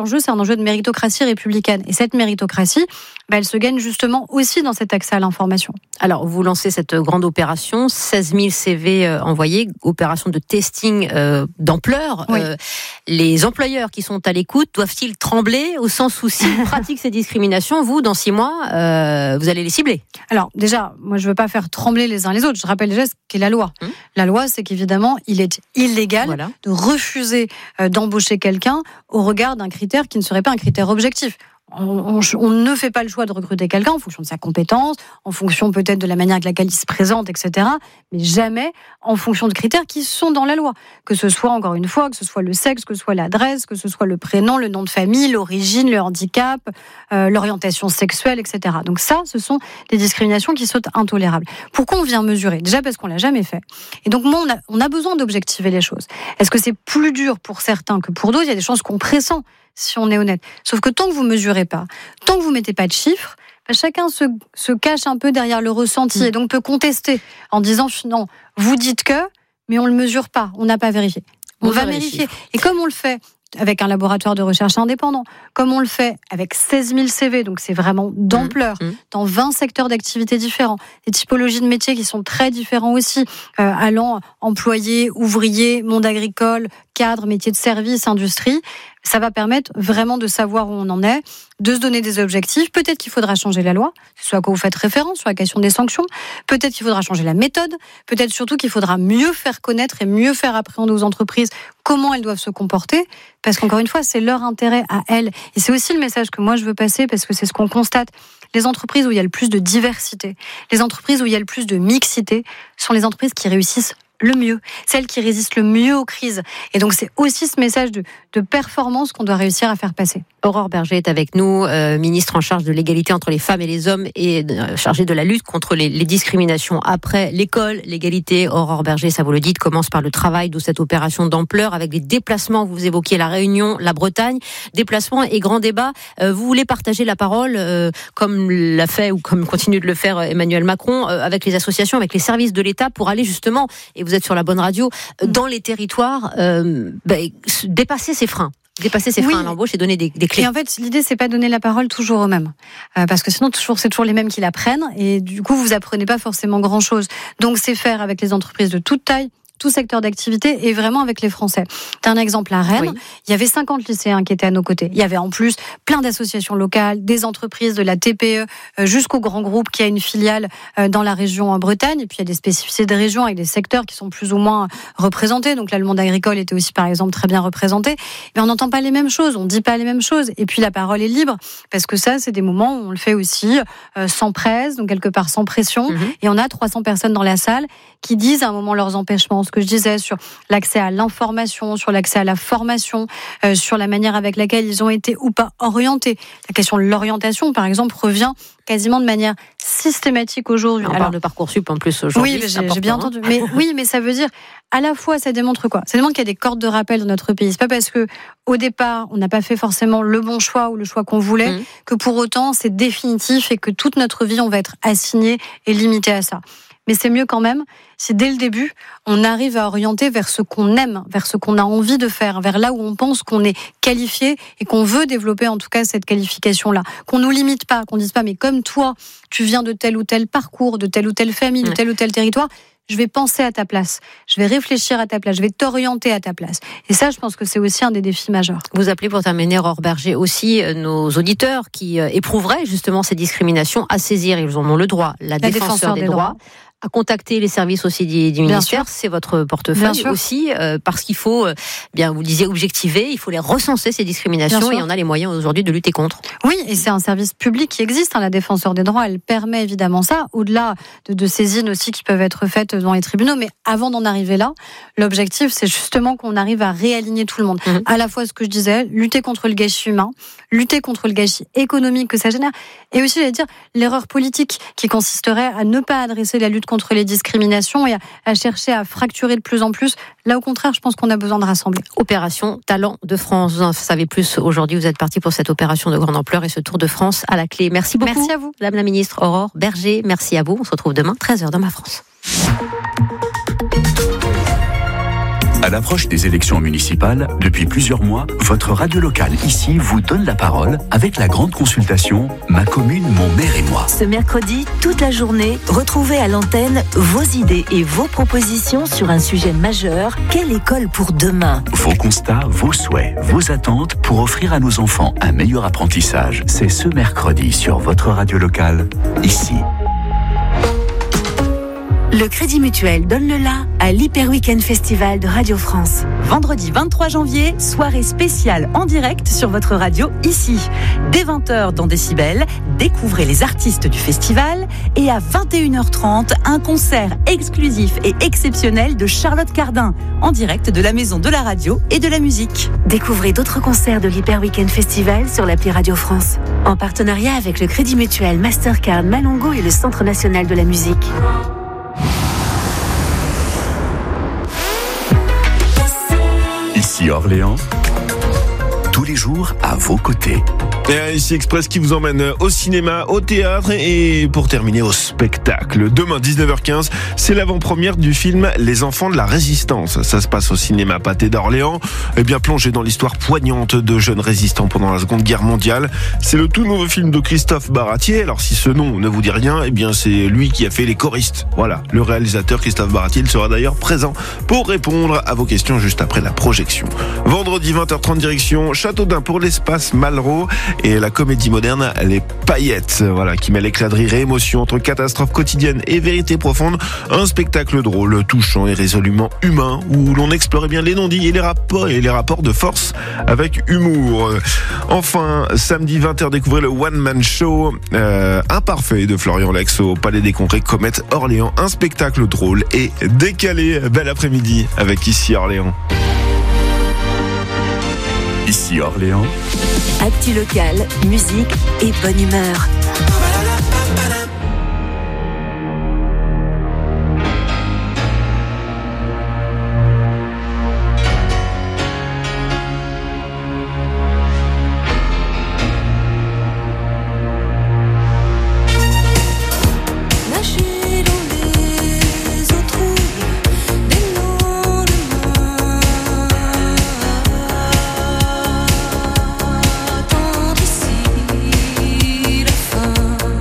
S22: enjeu, c'est un enjeu de méritocratie républicaine. Et cette méritocratie, elle se gagne justement aussi dans cet accès à l'information.
S2: Alors, vous lancez cette grande opération, 16 000 CV envoyés, opération de testing d'ampleur.
S22: Oui.
S2: Les employeurs qui sont à l'écoute doivent-ils trembler au sens où s'ils pratiquent ces discriminations, vous, dans 6 mois, vous allez les cibler?
S22: Alors, déjà, moi, je ne veux pas faire trembler les uns les autres. Je rappelle déjà ce qu'est la loi. La loi, c'est qu'évidemment, il est illégal de refuser d'embaucher quelqu'un au regard d'un critère qui ne serait pas un critère objectif. On ne fait pas le choix de recruter quelqu'un en fonction de sa compétence, en fonction peut-être de la manière avec laquelle il se présente, etc. Mais jamais en fonction de critères qui sont dans la loi. Que ce soit, encore une fois, que ce soit le sexe, que ce soit l'adresse, que ce soit le prénom, le nom de famille, l'origine, le handicap, l'orientation sexuelle, etc. Donc ça, ce sont des discriminations qui sont intolérables. Pourquoi on vient mesurer? Déjà parce qu'on l'a jamais fait. Et donc, moi, on a besoin d'objectiver les choses. Est-ce que c'est plus dur pour certains que pour d'autres? Il y a des chances qu'on pressent, si on est honnête. Sauf que tant que vous mesurez pas, tant que vous mettez pas de chiffres, chacun se cache un peu derrière le ressenti et donc peut contester en disant non, vous dites que, mais on le mesure pas, on n'a pas vérifié. On va vérifier. Et comme on le fait avec un laboratoire de recherche indépendant, comme on le fait avec 16 000 CV, donc c'est vraiment d'ampleur, dans 20 secteurs d'activité différents, des typologies de métiers qui sont très différents aussi, allant employés, ouvriers, monde agricole, cadre, métiers de service, industrie. Ça va permettre vraiment de savoir où on en est, de se donner des objectifs. Peut-être qu'il faudra changer la loi, c'est à quoi vous faites référence, sur la question des sanctions. Peut-être qu'il faudra changer la méthode. Peut-être surtout qu'il faudra mieux faire connaître et mieux faire appréhender aux entreprises comment elles doivent se comporter. Parce qu'encore une fois, c'est leur intérêt à elles. Et c'est aussi le message que moi je veux passer, parce que c'est ce qu'on constate. Les entreprises où il y a le plus de diversité, les entreprises où il y a le plus de mixité, sont les entreprises qui réussissent le mieux, celles qui résistent le mieux aux crises. Et donc c'est aussi ce message de performance qu'on doit réussir à faire passer.
S2: Aurore Berger est avec nous, ministre en charge de l'égalité entre les femmes et les hommes et chargée de la lutte contre les discriminations. Après l'école, l'égalité, Aurore Berger, ça vous le dites, commence par le travail, d'où cette opération d'ampleur avec des déplacements. Vous évoquiez la Réunion, la Bretagne, déplacements et grands débats. Vous voulez partager la parole, comme l'a fait ou comme continue de le faire Emmanuel Macron, avec les associations, avec les services de l'État pour aller justement, et vous êtes sur la bonne radio, dans les territoires, dépasser ces freins. Dépasser ces freins à l'embauche et donner des clés.
S22: Et en fait, l'idée, c'est pas donner la parole toujours aux mêmes. Parce que sinon, c'est toujours les mêmes qui la prennent. Et du coup, vous apprenez pas forcément grand-chose. Donc, c'est faire avec les entreprises de toute taille, tout secteur d'activité et vraiment avec les Français. T'as un exemple à Rennes, il y avait 50 lycéens qui étaient à nos côtés. Il y avait en plus plein d'associations locales, des entreprises, de la TPE jusqu'au grand groupe qui a une filiale dans la région en Bretagne. Et puis il y a des spécificités de régions avec des secteurs qui sont plus ou moins représentés. Donc là, le monde agricole était aussi par exemple très bien représenté. Mais on n'entend pas les mêmes choses, on dit pas les mêmes choses. Et puis la parole est libre parce que ça, c'est des moments où on le fait aussi sans presse, donc quelque part sans pression. Et on a 300 personnes dans la salle qui disent à un moment leurs empêchements. Ce que je disais sur l'accès à l'information, sur l'accès à la formation, sur la manière avec laquelle ils ont été ou pas orientés. La question de l'orientation, par exemple, revient quasiment de manière systématique aujourd'hui.
S2: On parle de Parcoursup en plus aujourd'hui.
S22: Oui, j'ai bien entendu. Mais oui, mais ça veut dire, à la fois, ça démontre quoi? Ça démontre qu'il y a des cordes de rappel dans notre pays. C'est pas parce que, au départ, on n'a pas fait forcément le bon choix ou le choix qu'on voulait, que pour autant, c'est définitif et que toute notre vie, on va être assigné et limité à ça. Mais c'est mieux quand même si dès le début, on arrive à orienter vers ce qu'on aime, vers ce qu'on a envie de faire, vers là où on pense qu'on est qualifié et qu'on veut développer en tout cas cette qualification-là. Qu'on nous limite pas, qu'on dise pas mais comme toi, tu viens de tel ou tel parcours, de telle ou telle famille, de tel ou tel territoire, je vais penser à ta place, je vais réfléchir à ta place, je vais t'orienter à ta place. Et ça, je pense que c'est aussi un des défis majeurs.
S2: Vous appelez pour terminer, Aurore Berger, aussi nos auditeurs qui éprouveraient justement ces discriminations à saisir, ils en ont le droit, la défenseur des droits. À contacter les services aussi du ministère, c'est votre portefeuille aussi, parce qu'il faut, bien vous le disiez, objectiver, il faut les recenser ces discriminations et on a les moyens aujourd'hui de lutter contre.
S22: Oui, et c'est un service public qui existe, la défenseur des droits, elle permet évidemment ça, au-delà de saisines aussi qui peuvent être faites dans les tribunaux, mais avant d'en arriver là, l'objectif c'est justement qu'on arrive à réaligner tout le monde. À la fois ce que je disais, lutter contre le gâchis humain, lutter contre le gâchis économique que ça génère, et aussi, j'allais dire, l'erreur politique qui consisterait à ne pas adresser la lutte contre les discriminations et à chercher à fracturer de plus en plus. Là, au contraire, je pense qu'on a besoin de rassembler.
S2: Opération Talent de France. Vous en savez plus aujourd'hui. Vous êtes parti pour cette opération de grande ampleur et ce Tour de France à la clé. Merci beaucoup.
S22: Merci à vous.
S2: Madame la ministre Aurore Berger, merci à vous. On se retrouve demain, 13h dans Ma France.
S3: À l'approche des élections municipales, depuis plusieurs mois, votre radio locale ici vous donne la parole avec la grande consultation « Ma commune, mon maire et moi ».
S1: Ce mercredi, toute la journée, retrouvez à l'antenne vos idées et vos propositions sur un sujet majeur. Quelle école pour demain ?
S3: Vos constats, vos souhaits, vos attentes pour offrir à nos enfants un meilleur apprentissage. C'est ce mercredi sur votre radio locale, ici.
S5: Le Crédit Mutuel donne le la à l'Hyper Weekend Festival de Radio France. Vendredi 23 janvier, soirée spéciale en direct sur votre radio ici. Dès 20h dans Décibel, découvrez les artistes du festival et à 21h30, un concert exclusif et exceptionnel de Charlotte Cardin en direct de la Maison de la Radio et de la Musique.
S1: Découvrez d'autres concerts de l'Hyper Weekend Festival sur l'appli Radio France. En partenariat avec le Crédit Mutuel, Mastercard, Malongo et le Centre National de la Musique.
S3: Ici Orléans, tous les jours à vos côtés.
S20: Et ici Express qui vous emmène au cinéma, au théâtre et pour terminer au spectacle. Demain 19h15, c'est l'avant-première du film Les Enfants de la Résistance. Ça se passe au cinéma Pathé d'Orléans. Et bien plongé dans l'histoire poignante de jeunes résistants pendant la Seconde Guerre mondiale. C'est le tout nouveau film de Christophe Baratier. Alors si ce nom ne vous dit rien, eh bien c'est lui qui a fait les choristes. Voilà, le réalisateur Christophe Baratier, il sera d'ailleurs présent pour répondre à vos questions juste après la projection. Vendredi 20h30 direction Châteaudun pour l'espace Malraux. Et la comédie moderne, Les Paillettes, voilà, qui mêle éclat de rire et émotion entre catastrophe quotidienne et vérité profonde. Un spectacle drôle, touchant et résolument humain, où l'on explore bien les non-dits et les rapports de force avec humour. Enfin, samedi 20h, découvrez le One Man Show Imparfait de Florian Lex au Palais des Congrès Comète Orléans. Un spectacle drôle et décalé. Bel après-midi avec Ici Orléans.
S3: Ici Orléans.
S1: Actu local, musique et bonne humeur.
S24: Attendre ici la fin.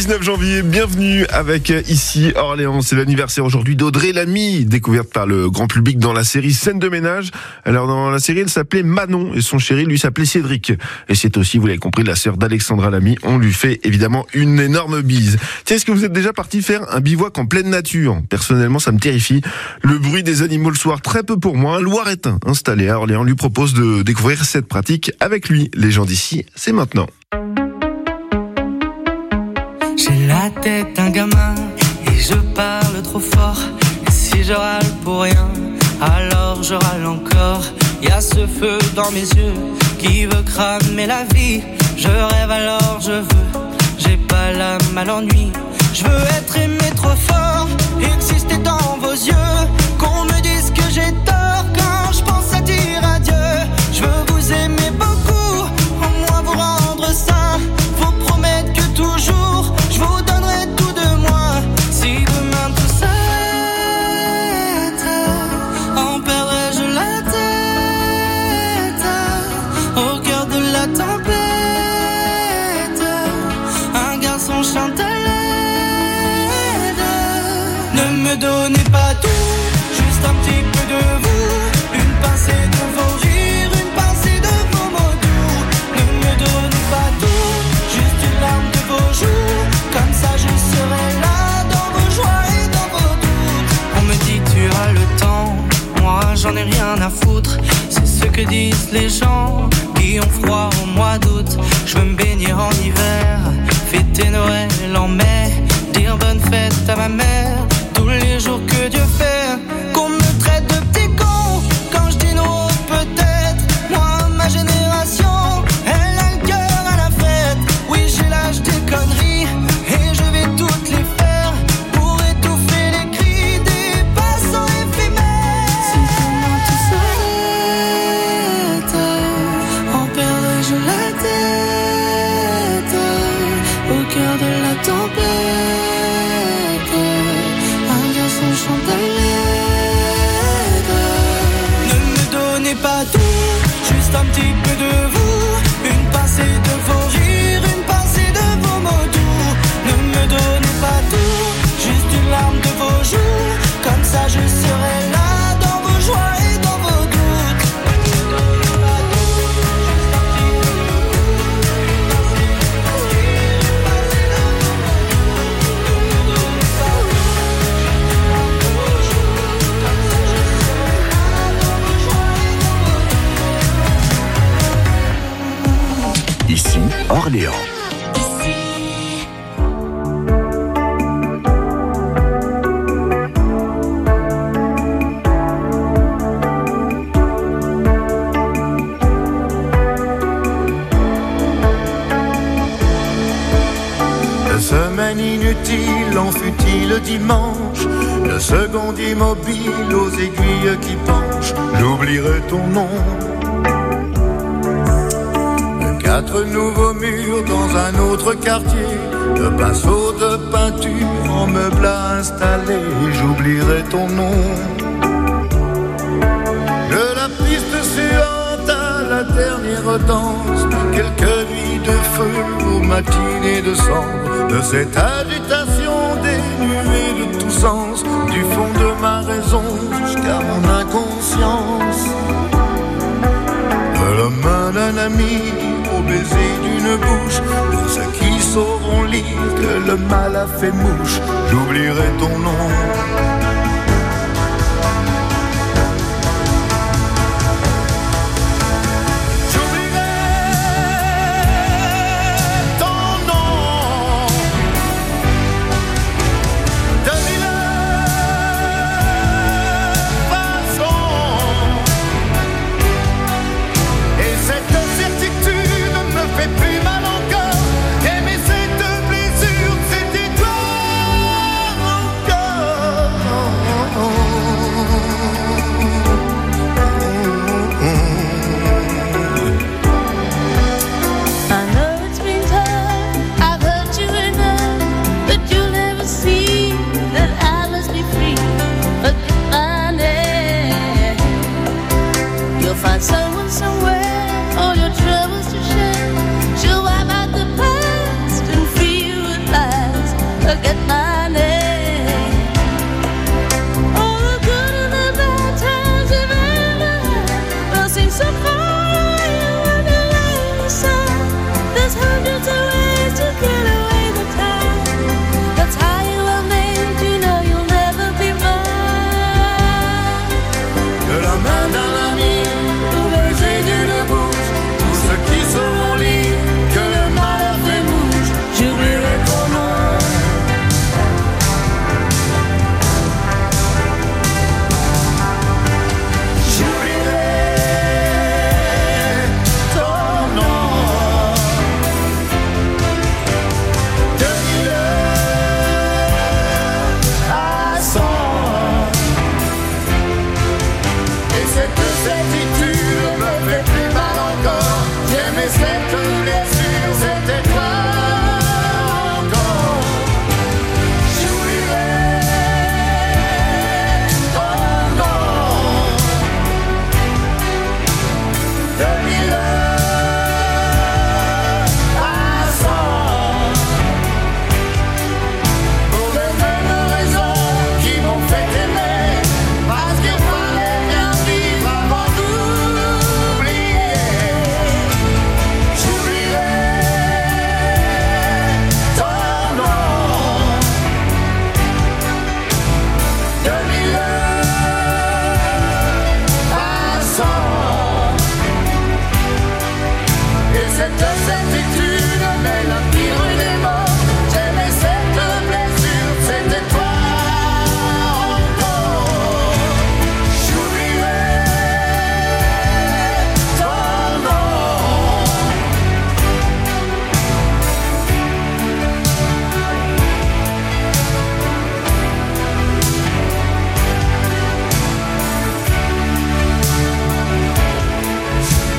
S20: 19 janvier, bienvenue avec ici Orléans. C'est l'anniversaire aujourd'hui d'Audrey Lamy, découverte par le grand public dans la série Scène de ménage. Alors dans la série, elle s'appelait Manon et son chéri lui s'appelait Cédric. Et c'est aussi, vous l'avez compris, la sœur d'Alexandra Lamy. On lui fait évidemment une énorme bise. Tiens, est-ce que vous êtes déjà parti faire un bivouac en pleine nature? Personnellement, ça me terrifie. Le bruit des animaux le soir, très peu pour moi. Un Loiretain installé à Orléans lui propose de découvrir cette pratique avec lui. Les gens d'ici, c'est maintenant.
S4: J'ai la tête d'un gamin et je parle trop fort. Et si je râle pour rien, alors je râle encore. Y a ce feu dans mes yeux qui veut cramer la vie. Je rêve alors je veux, j'ai pas l'âme à l'ennui. Je veux être aimé trop fort, exister dans vos yeux. Qu'on me dise que j'ai tort quand je pense à dire adieu. Je veux vous aimer beaucoup, au moins vous rendre ça. Vous promettre que toujours je vous donnerai tout de moi. Si demain tout s'arrête, en perdrai-je la tête au cœur de la tempête. Un garçon chante à l'aide. Ne me donnez pas tout, juste un petit peu de vous. Une pincée de vos rires, une pincée de vos mots doux. Ne me donnez pas tout, juste une larme de vos joues. Comme ça je serai là dans vos joies et dans vos doutes. On me dit tu as le temps, moi j'en ai rien à foutre. C'est ce que disent les gens qui ont froid au mois d'août. Je veux me baigner en hiver, fêter Noël en mai, dire bonne fête à ma mère tous les jours que Dieu fait. Qu'on me traite de petit con quand je dis non peut-être. Moi ma génération, elle a le cœur à la fête. Oui j'ai l'âge des conneries et je vais toutes les faire pour étouffer les cris des passants éphémères. Si demain tout s'arrête, en perdrai-je la tête au cœur de la tempête. Un garçon chante à l'aide. Ne me donnez pas tout, juste un petit peu de vous. Une pincée de vos rires, une pincée de vos mots doux. Ne me donnez pas tout, juste une larme de vos joues. Comme ça je serai là dans vos joies et dans vos doutes. Ne me donnez pas tout, juste un petit peu de vous. Une pincée de vos rires, une pincée de vos mots doux. Ne me donnez pas tout, juste une larme de vos joues. Comme ça je serai là dans vos joies et dans vos doutes.
S3: Ici, Orléans.
S6: De semaine inutile en fut-il dimanche, de seconde immobile aux aiguilles qui penchent, j'oublierai ton nom. De 4 nouveaux murs dans un autre quartier, de pinceaux de peinture en meublat installé, j'oublierai ton nom. De la piste suante à la dernière danse, quelques nuits de feu aux matinées de cendre, de cette agitation dénuée de tout sens, du fond de ma raison jusqu'à mon inconscience. De la main d'un ami au baiser d'une bouche, pour ceux qui sauront lire que le mal a fait mouche, j'oublierai ton nom.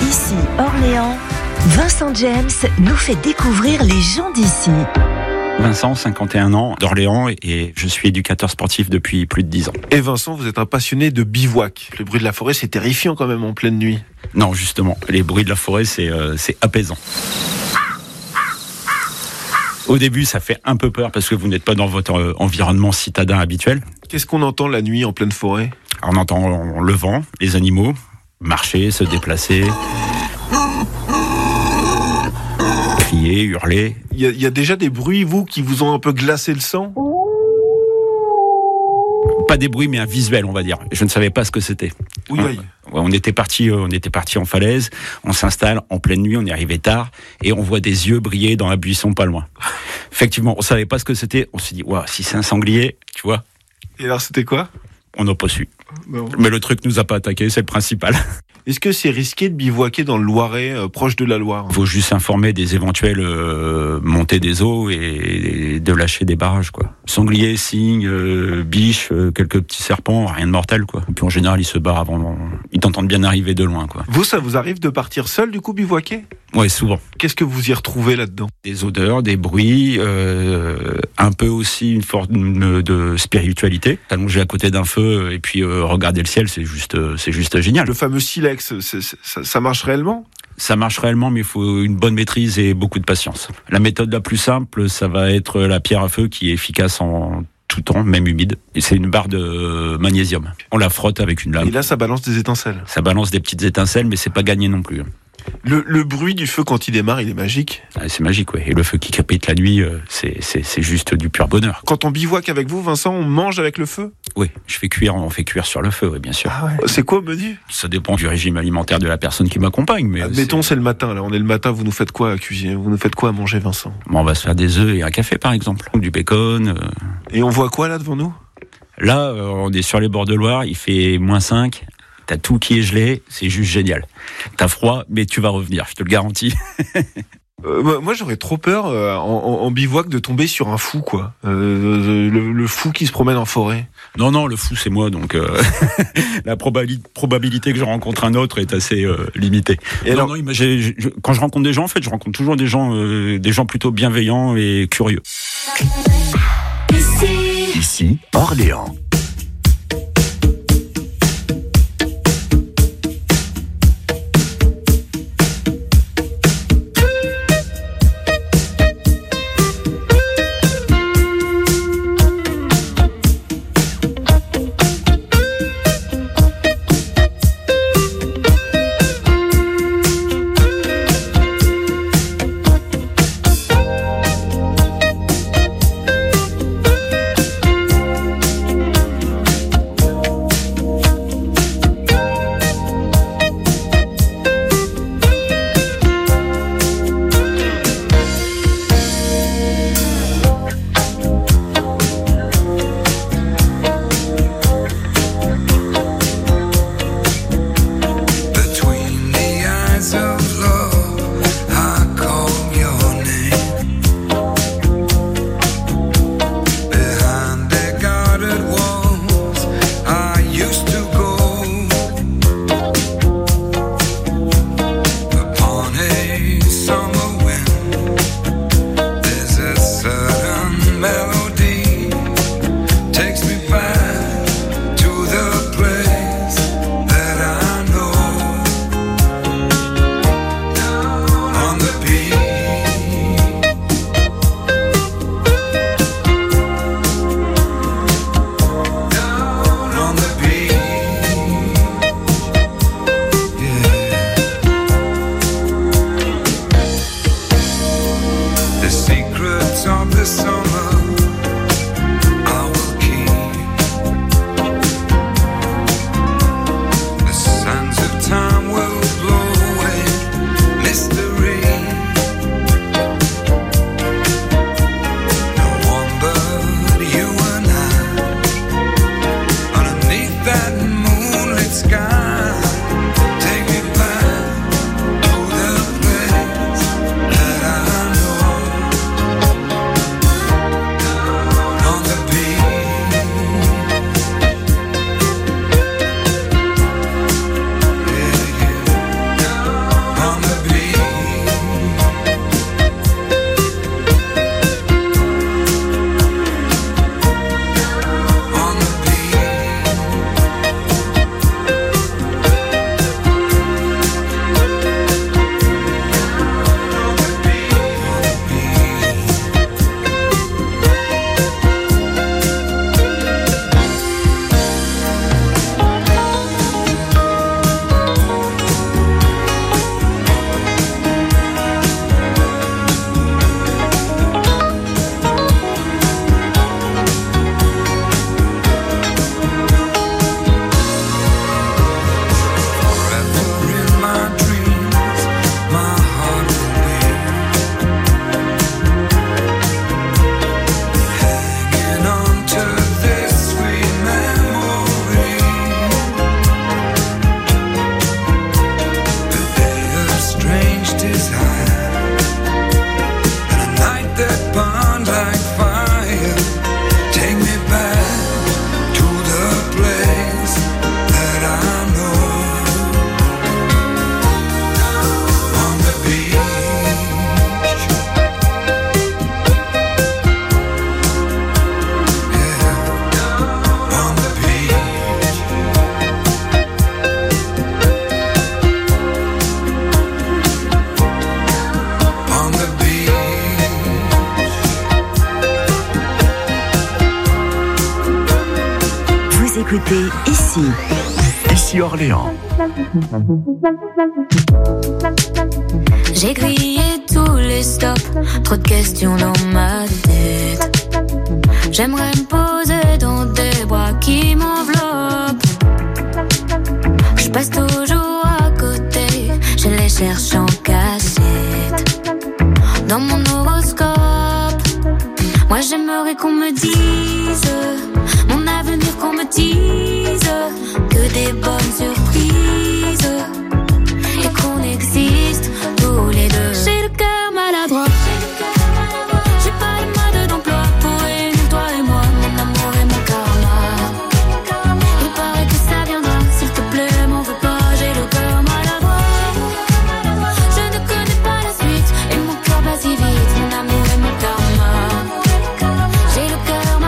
S7: ici Orléans, Vincent James nous fait découvrir les gens d'ici.
S8: Vincent, 51 ans, d'Orléans, et je suis éducateur sportif depuis plus de 10 ans.
S20: Et Vincent, vous êtes un passionné de bivouac. Le bruit de la forêt, c'est terrifiant quand même en pleine nuit.
S8: Non, justement, les bruits de la forêt, c'est apaisant. Au début, ça fait un peu peur parce que vous n'êtes pas dans votre environnement citadin habituel.
S20: Qu'est-ce qu'on entend la nuit en pleine forêt ?
S8: Alors, on entend le vent, les animaux, marcher, se déplacer, crier, hurler.
S20: Il y a déjà des bruits, vous, qui vous ont un peu glacé le sang ?
S8: Pas des bruits, mais un visuel, on va dire. Je ne savais pas ce que c'était.
S20: Oui.
S8: On était parti en falaise, on s'installe en pleine nuit, on est arrivé tard, et on voit des yeux briller dans un buisson pas loin. Effectivement, on savait pas ce que c'était, on s'est dit, waouh, si c'est un sanglier, tu vois.
S20: Et alors, c'était quoi ?
S8: On n'a pas su.
S20: Non.
S8: Mais le truc nous a pas attaqué, c'est le principal.
S20: Est-ce que c'est risqué de bivouaquer dans le Loiret, proche de la Loire ?
S8: Il faut juste s'informer des éventuelles montées des eaux et de lâcher des barrages, quoi. Sanglier, cygne, biche, quelques petits serpents, rien de mortel, quoi. Et puis en général, ils se barrent avant. Ils t'entendent bien arriver de loin, quoi.
S20: Vous, ça vous arrive de partir seul, du coup, bivouaquer ?
S8: Ouais, souvent.
S20: Qu'est-ce que vous y retrouvez là-dedans ?
S8: Des odeurs, des bruits, un peu aussi une forme de spiritualité. Allongé à côté d'un feu et puis regarder le ciel, c'est juste génial.
S20: Le fameux silex, ça marche réellement ?
S8: Ça marche réellement, mais il faut une bonne maîtrise et beaucoup de patience. La méthode la plus simple, ça va être la pierre à feu qui est efficace en tout temps, même humide. Et c'est une barre de magnésium. On la frotte avec une lame.
S20: Et là, ça balance des étincelles.
S8: Ça balance des petites étincelles, mais c'est pas gagné non plus.
S20: Le bruit du feu quand il démarre, il est magique.
S8: Ah, c'est magique, ouais. Et le feu qui crépite la nuit, c'est juste du pur bonheur.
S20: Quand on bivouaque avec vous, Vincent, on mange avec le feu ?
S8: Oui, on fait cuire sur le feu, oui, bien sûr.
S20: Ah ouais. C'est quoi au menu ?
S8: Ça dépend du régime alimentaire de la personne qui m'accompagne. Mais
S20: admettons, c'est le matin, là. On est le matin, vous nous faites quoi à cuisiner ? Vous nous faites quoi à manger, Vincent ?
S8: Bon, on va se faire des œufs et un café, par exemple. Ou du bacon.
S20: Et on voit quoi, là, devant nous ?
S8: Là, on est sur les bords de Loire, il fait -5. T'as tout qui est gelé, c'est juste génial. T'as froid, mais tu vas revenir, je te le garantis.
S20: Moi, j'aurais trop peur en bivouac de tomber sur un fou, quoi. Le fou qui se promène en forêt.
S8: Non, le fou, c'est moi, donc la probabilité que je rencontre un autre est assez limitée. Et quand je rencontre des gens, en fait, je rencontre toujours des gens plutôt bienveillants et curieux.
S3: Ici, Orléans.
S7: l'été, ici.
S3: Ici Orléans.
S9: J'ai grillé tous les stops, trop de questions dans ma tête. J'aimerais me poser dans des bras qui m'enveloppent. Je passe toujours à côté, je les cherche en cachette. Dans mon horoscope, moi j'aimerais qu'on me dise mon avenir, qu'on me dise que des bonnes surprises et qu'on existe tous les deux. J'ai le cœur maladroit, j'ai pas le mode d'emploi pour réunir toi et moi, mon amour et mon karma. Il paraît que ça viendra, s'il te plaît m'en veux pas, j'ai le cœur maladroit. Je ne connais pas la suite et mon cœur bat si vite, mon amour et mon karma. J'ai le cœur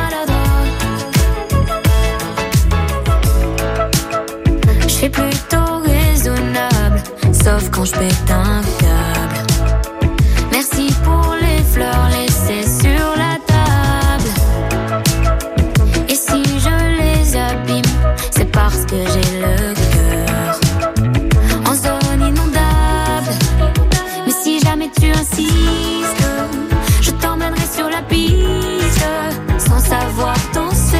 S9: maladroit. Je suis plutôt raisonnable, sauf quand je pète un câble. Merci pour les fleurs laissées sur la table. Et si je les abîme, c'est parce que j'ai le cœur en zone inondable. Mais si jamais tu insistes, je t'emmènerai sur la piste sans savoir danser.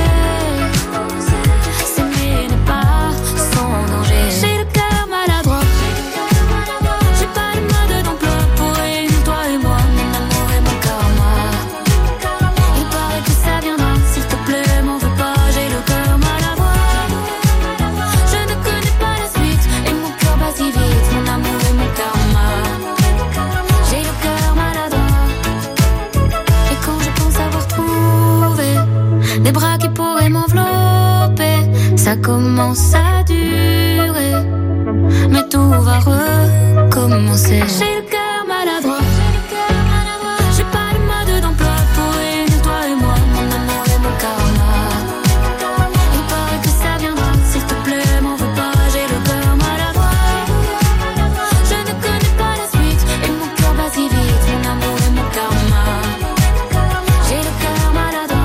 S9: S'aimer n'est pas sans danger. J'ai le cœur maladroit, j'ai pas le mode d'emploi pour réunir toi et moi, mon amour et mon karma. Il paraît que ça viendra, s'il te plaît m'en veux pas, j'ai le cœur maladroit. Je ne connais pas la suite et mon cœur bat si vite, mon amour et mon karma. J'ai le cœur maladroit. Et quand je pense avoir trouvé des bras qui pourraient m'envelopper, ça commence à durer, mais tout va recommencer. J'ai le cœur maladroit, j'ai pas le mode d'emploi pour réunir toi et moi, mon amour et mon karma. Il paraît que ça viendra, s'il te plaît m'en veux pas, j'ai le cœur maladroit. Je ne connais pas la suite et mon cœur bat si vite, mon amour et mon karma. J'ai le cœur maladroit.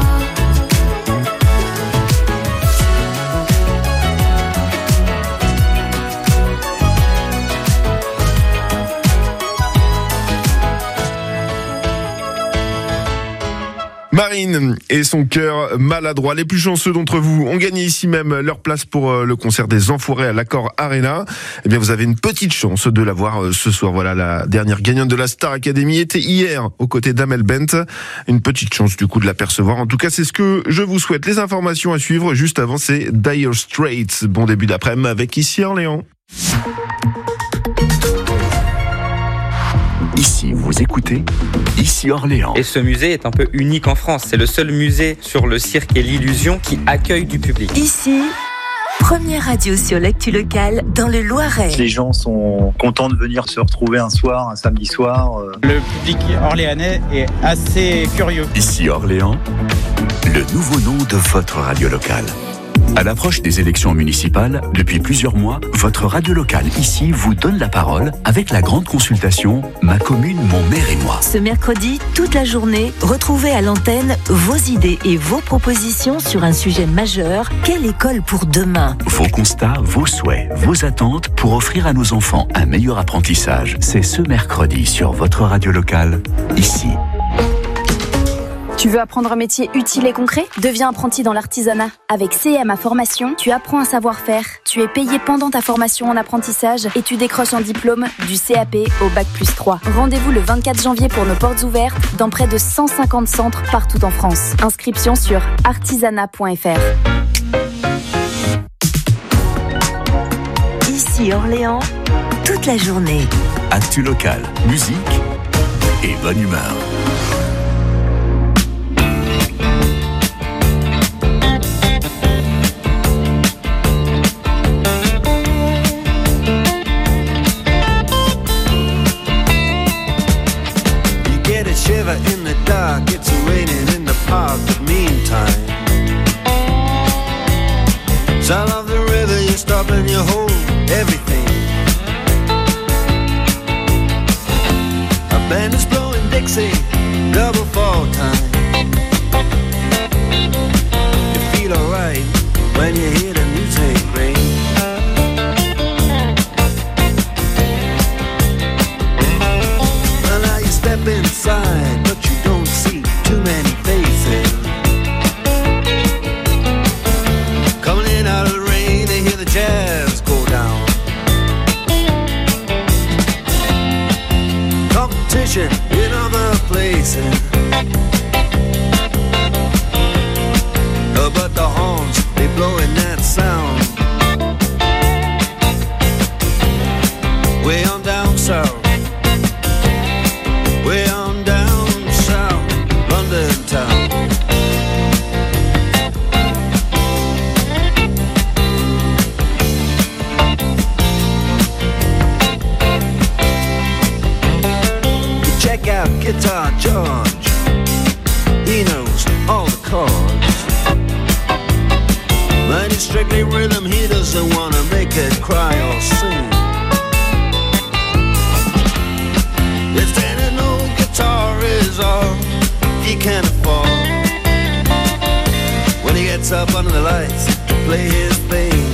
S20: Marine et son cœur maladroit. Les plus chanceux d'entre vous ont gagné ici même leur place pour le concert des Enfoirés à l'Accor Arena. Eh bien, vous avez une petite chance de la voir ce soir. Voilà, la dernière gagnante de la Star Academy était hier aux côtés d'Amel Bent. Une petite chance du coup de l'apercevoir. En tout cas, c'est ce que je vous souhaite. Les informations à suivre juste avant, c'est Dire Straits. Bon début d'après-midi avec Ici Orléans.
S3: Ici, vous écoutez Ici Orléans.
S11: Et ce musée est un peu unique en France. C'est le seul musée sur le cirque et l'illusion qui accueille du public.
S7: Ici, première radio sur l'actu locale dans le Loiret.
S12: Les gens sont contents de venir se retrouver un soir, un samedi soir.
S24: Le public orléanais est assez curieux.
S3: Ici Orléans, le nouveau nom de votre radio locale. À l'approche des élections municipales, depuis plusieurs mois, votre radio locale ici vous donne la parole avec la grande consultation Ma commune, mon maire et moi.
S7: Ce mercredi, toute la journée, retrouvez à l'antenne vos idées et vos propositions sur un sujet majeur. Quelle école pour demain ?
S3: Vos constats, vos souhaits, vos attentes pour offrir à nos enfants un meilleur apprentissage. C'est ce mercredi sur votre radio locale, ici.
S25: Tu veux apprendre un métier utile et concret ? Deviens apprenti dans l'artisanat. Avec CMA Formation, tu apprends un savoir-faire. Tu es payé pendant ta formation en apprentissage et tu décroches un diplôme du CAP au Bac+3. Rendez-vous le 24 janvier pour nos portes ouvertes dans près de 150 centres partout en France. Inscription sur artisanat.fr.
S7: Ici Orléans, toute la journée.
S3: Actu local, musique et bonne humeur.
S26: Shiver in the dark, it's raining in the park, but meantime sound of the river, you stop and you hold everything. A band is blowing Dixie, double fall time. You feel alright when you hear the guitar George. He knows all the chords. But it's strictly rhythm, he doesn't wanna make it cry or sing. If an old guitar is all he can afford, when he gets up under the lights to play his thing,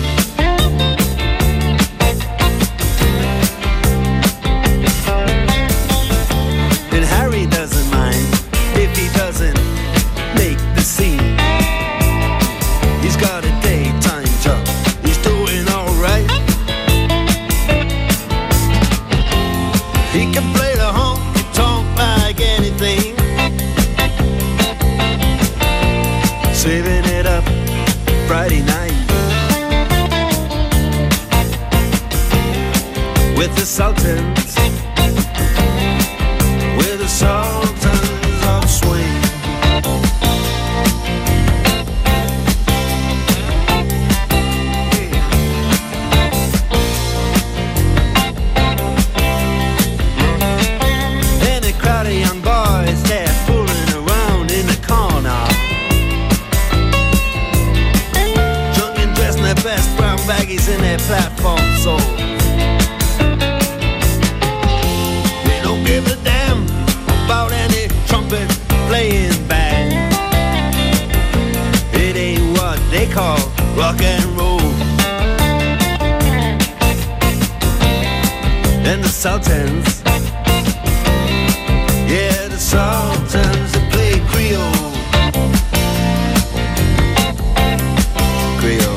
S26: and Harry doesn't mind if he doesn't make the scene. He's got a daytime job, he's doing alright. He can play the honky-tonk like anything, saving it up Friday night with the Sultans, with the Sultans of Swing. And a crowd of young boys, they're fooling around in the corner, drunk and dressed in their best brown baggies in their platform soles. They don't give a damn about any trumpet playing band. It ain't what they call rock and roll. And the Sultans, yeah, the Sultans, they play Creole. Creole.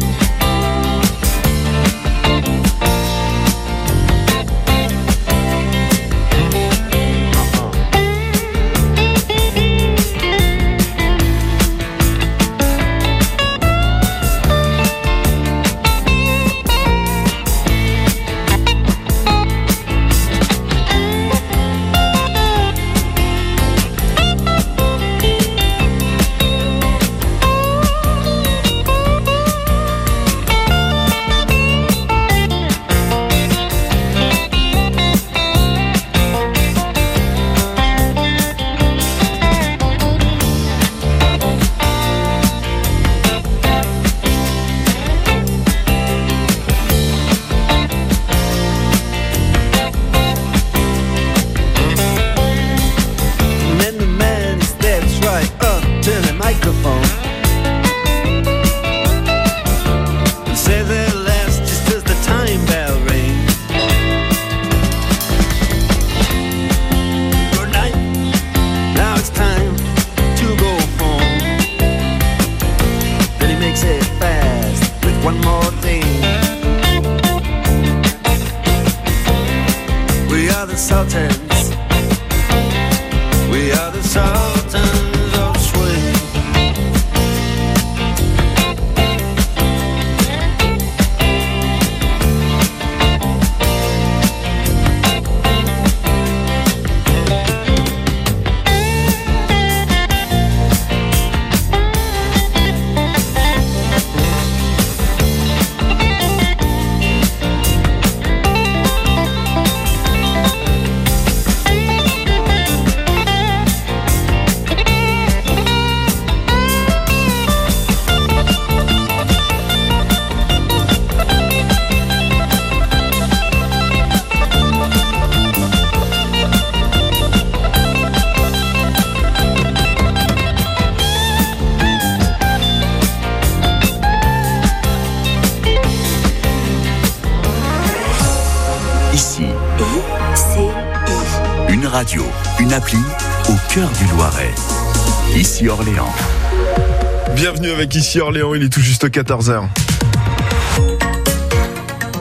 S26: Sultans, we are the Sultans of Swing.
S3: Radio, une appli au cœur du Loiret. Ici Orléans.
S20: Bienvenue avec Ici Orléans, il est tout juste 14h.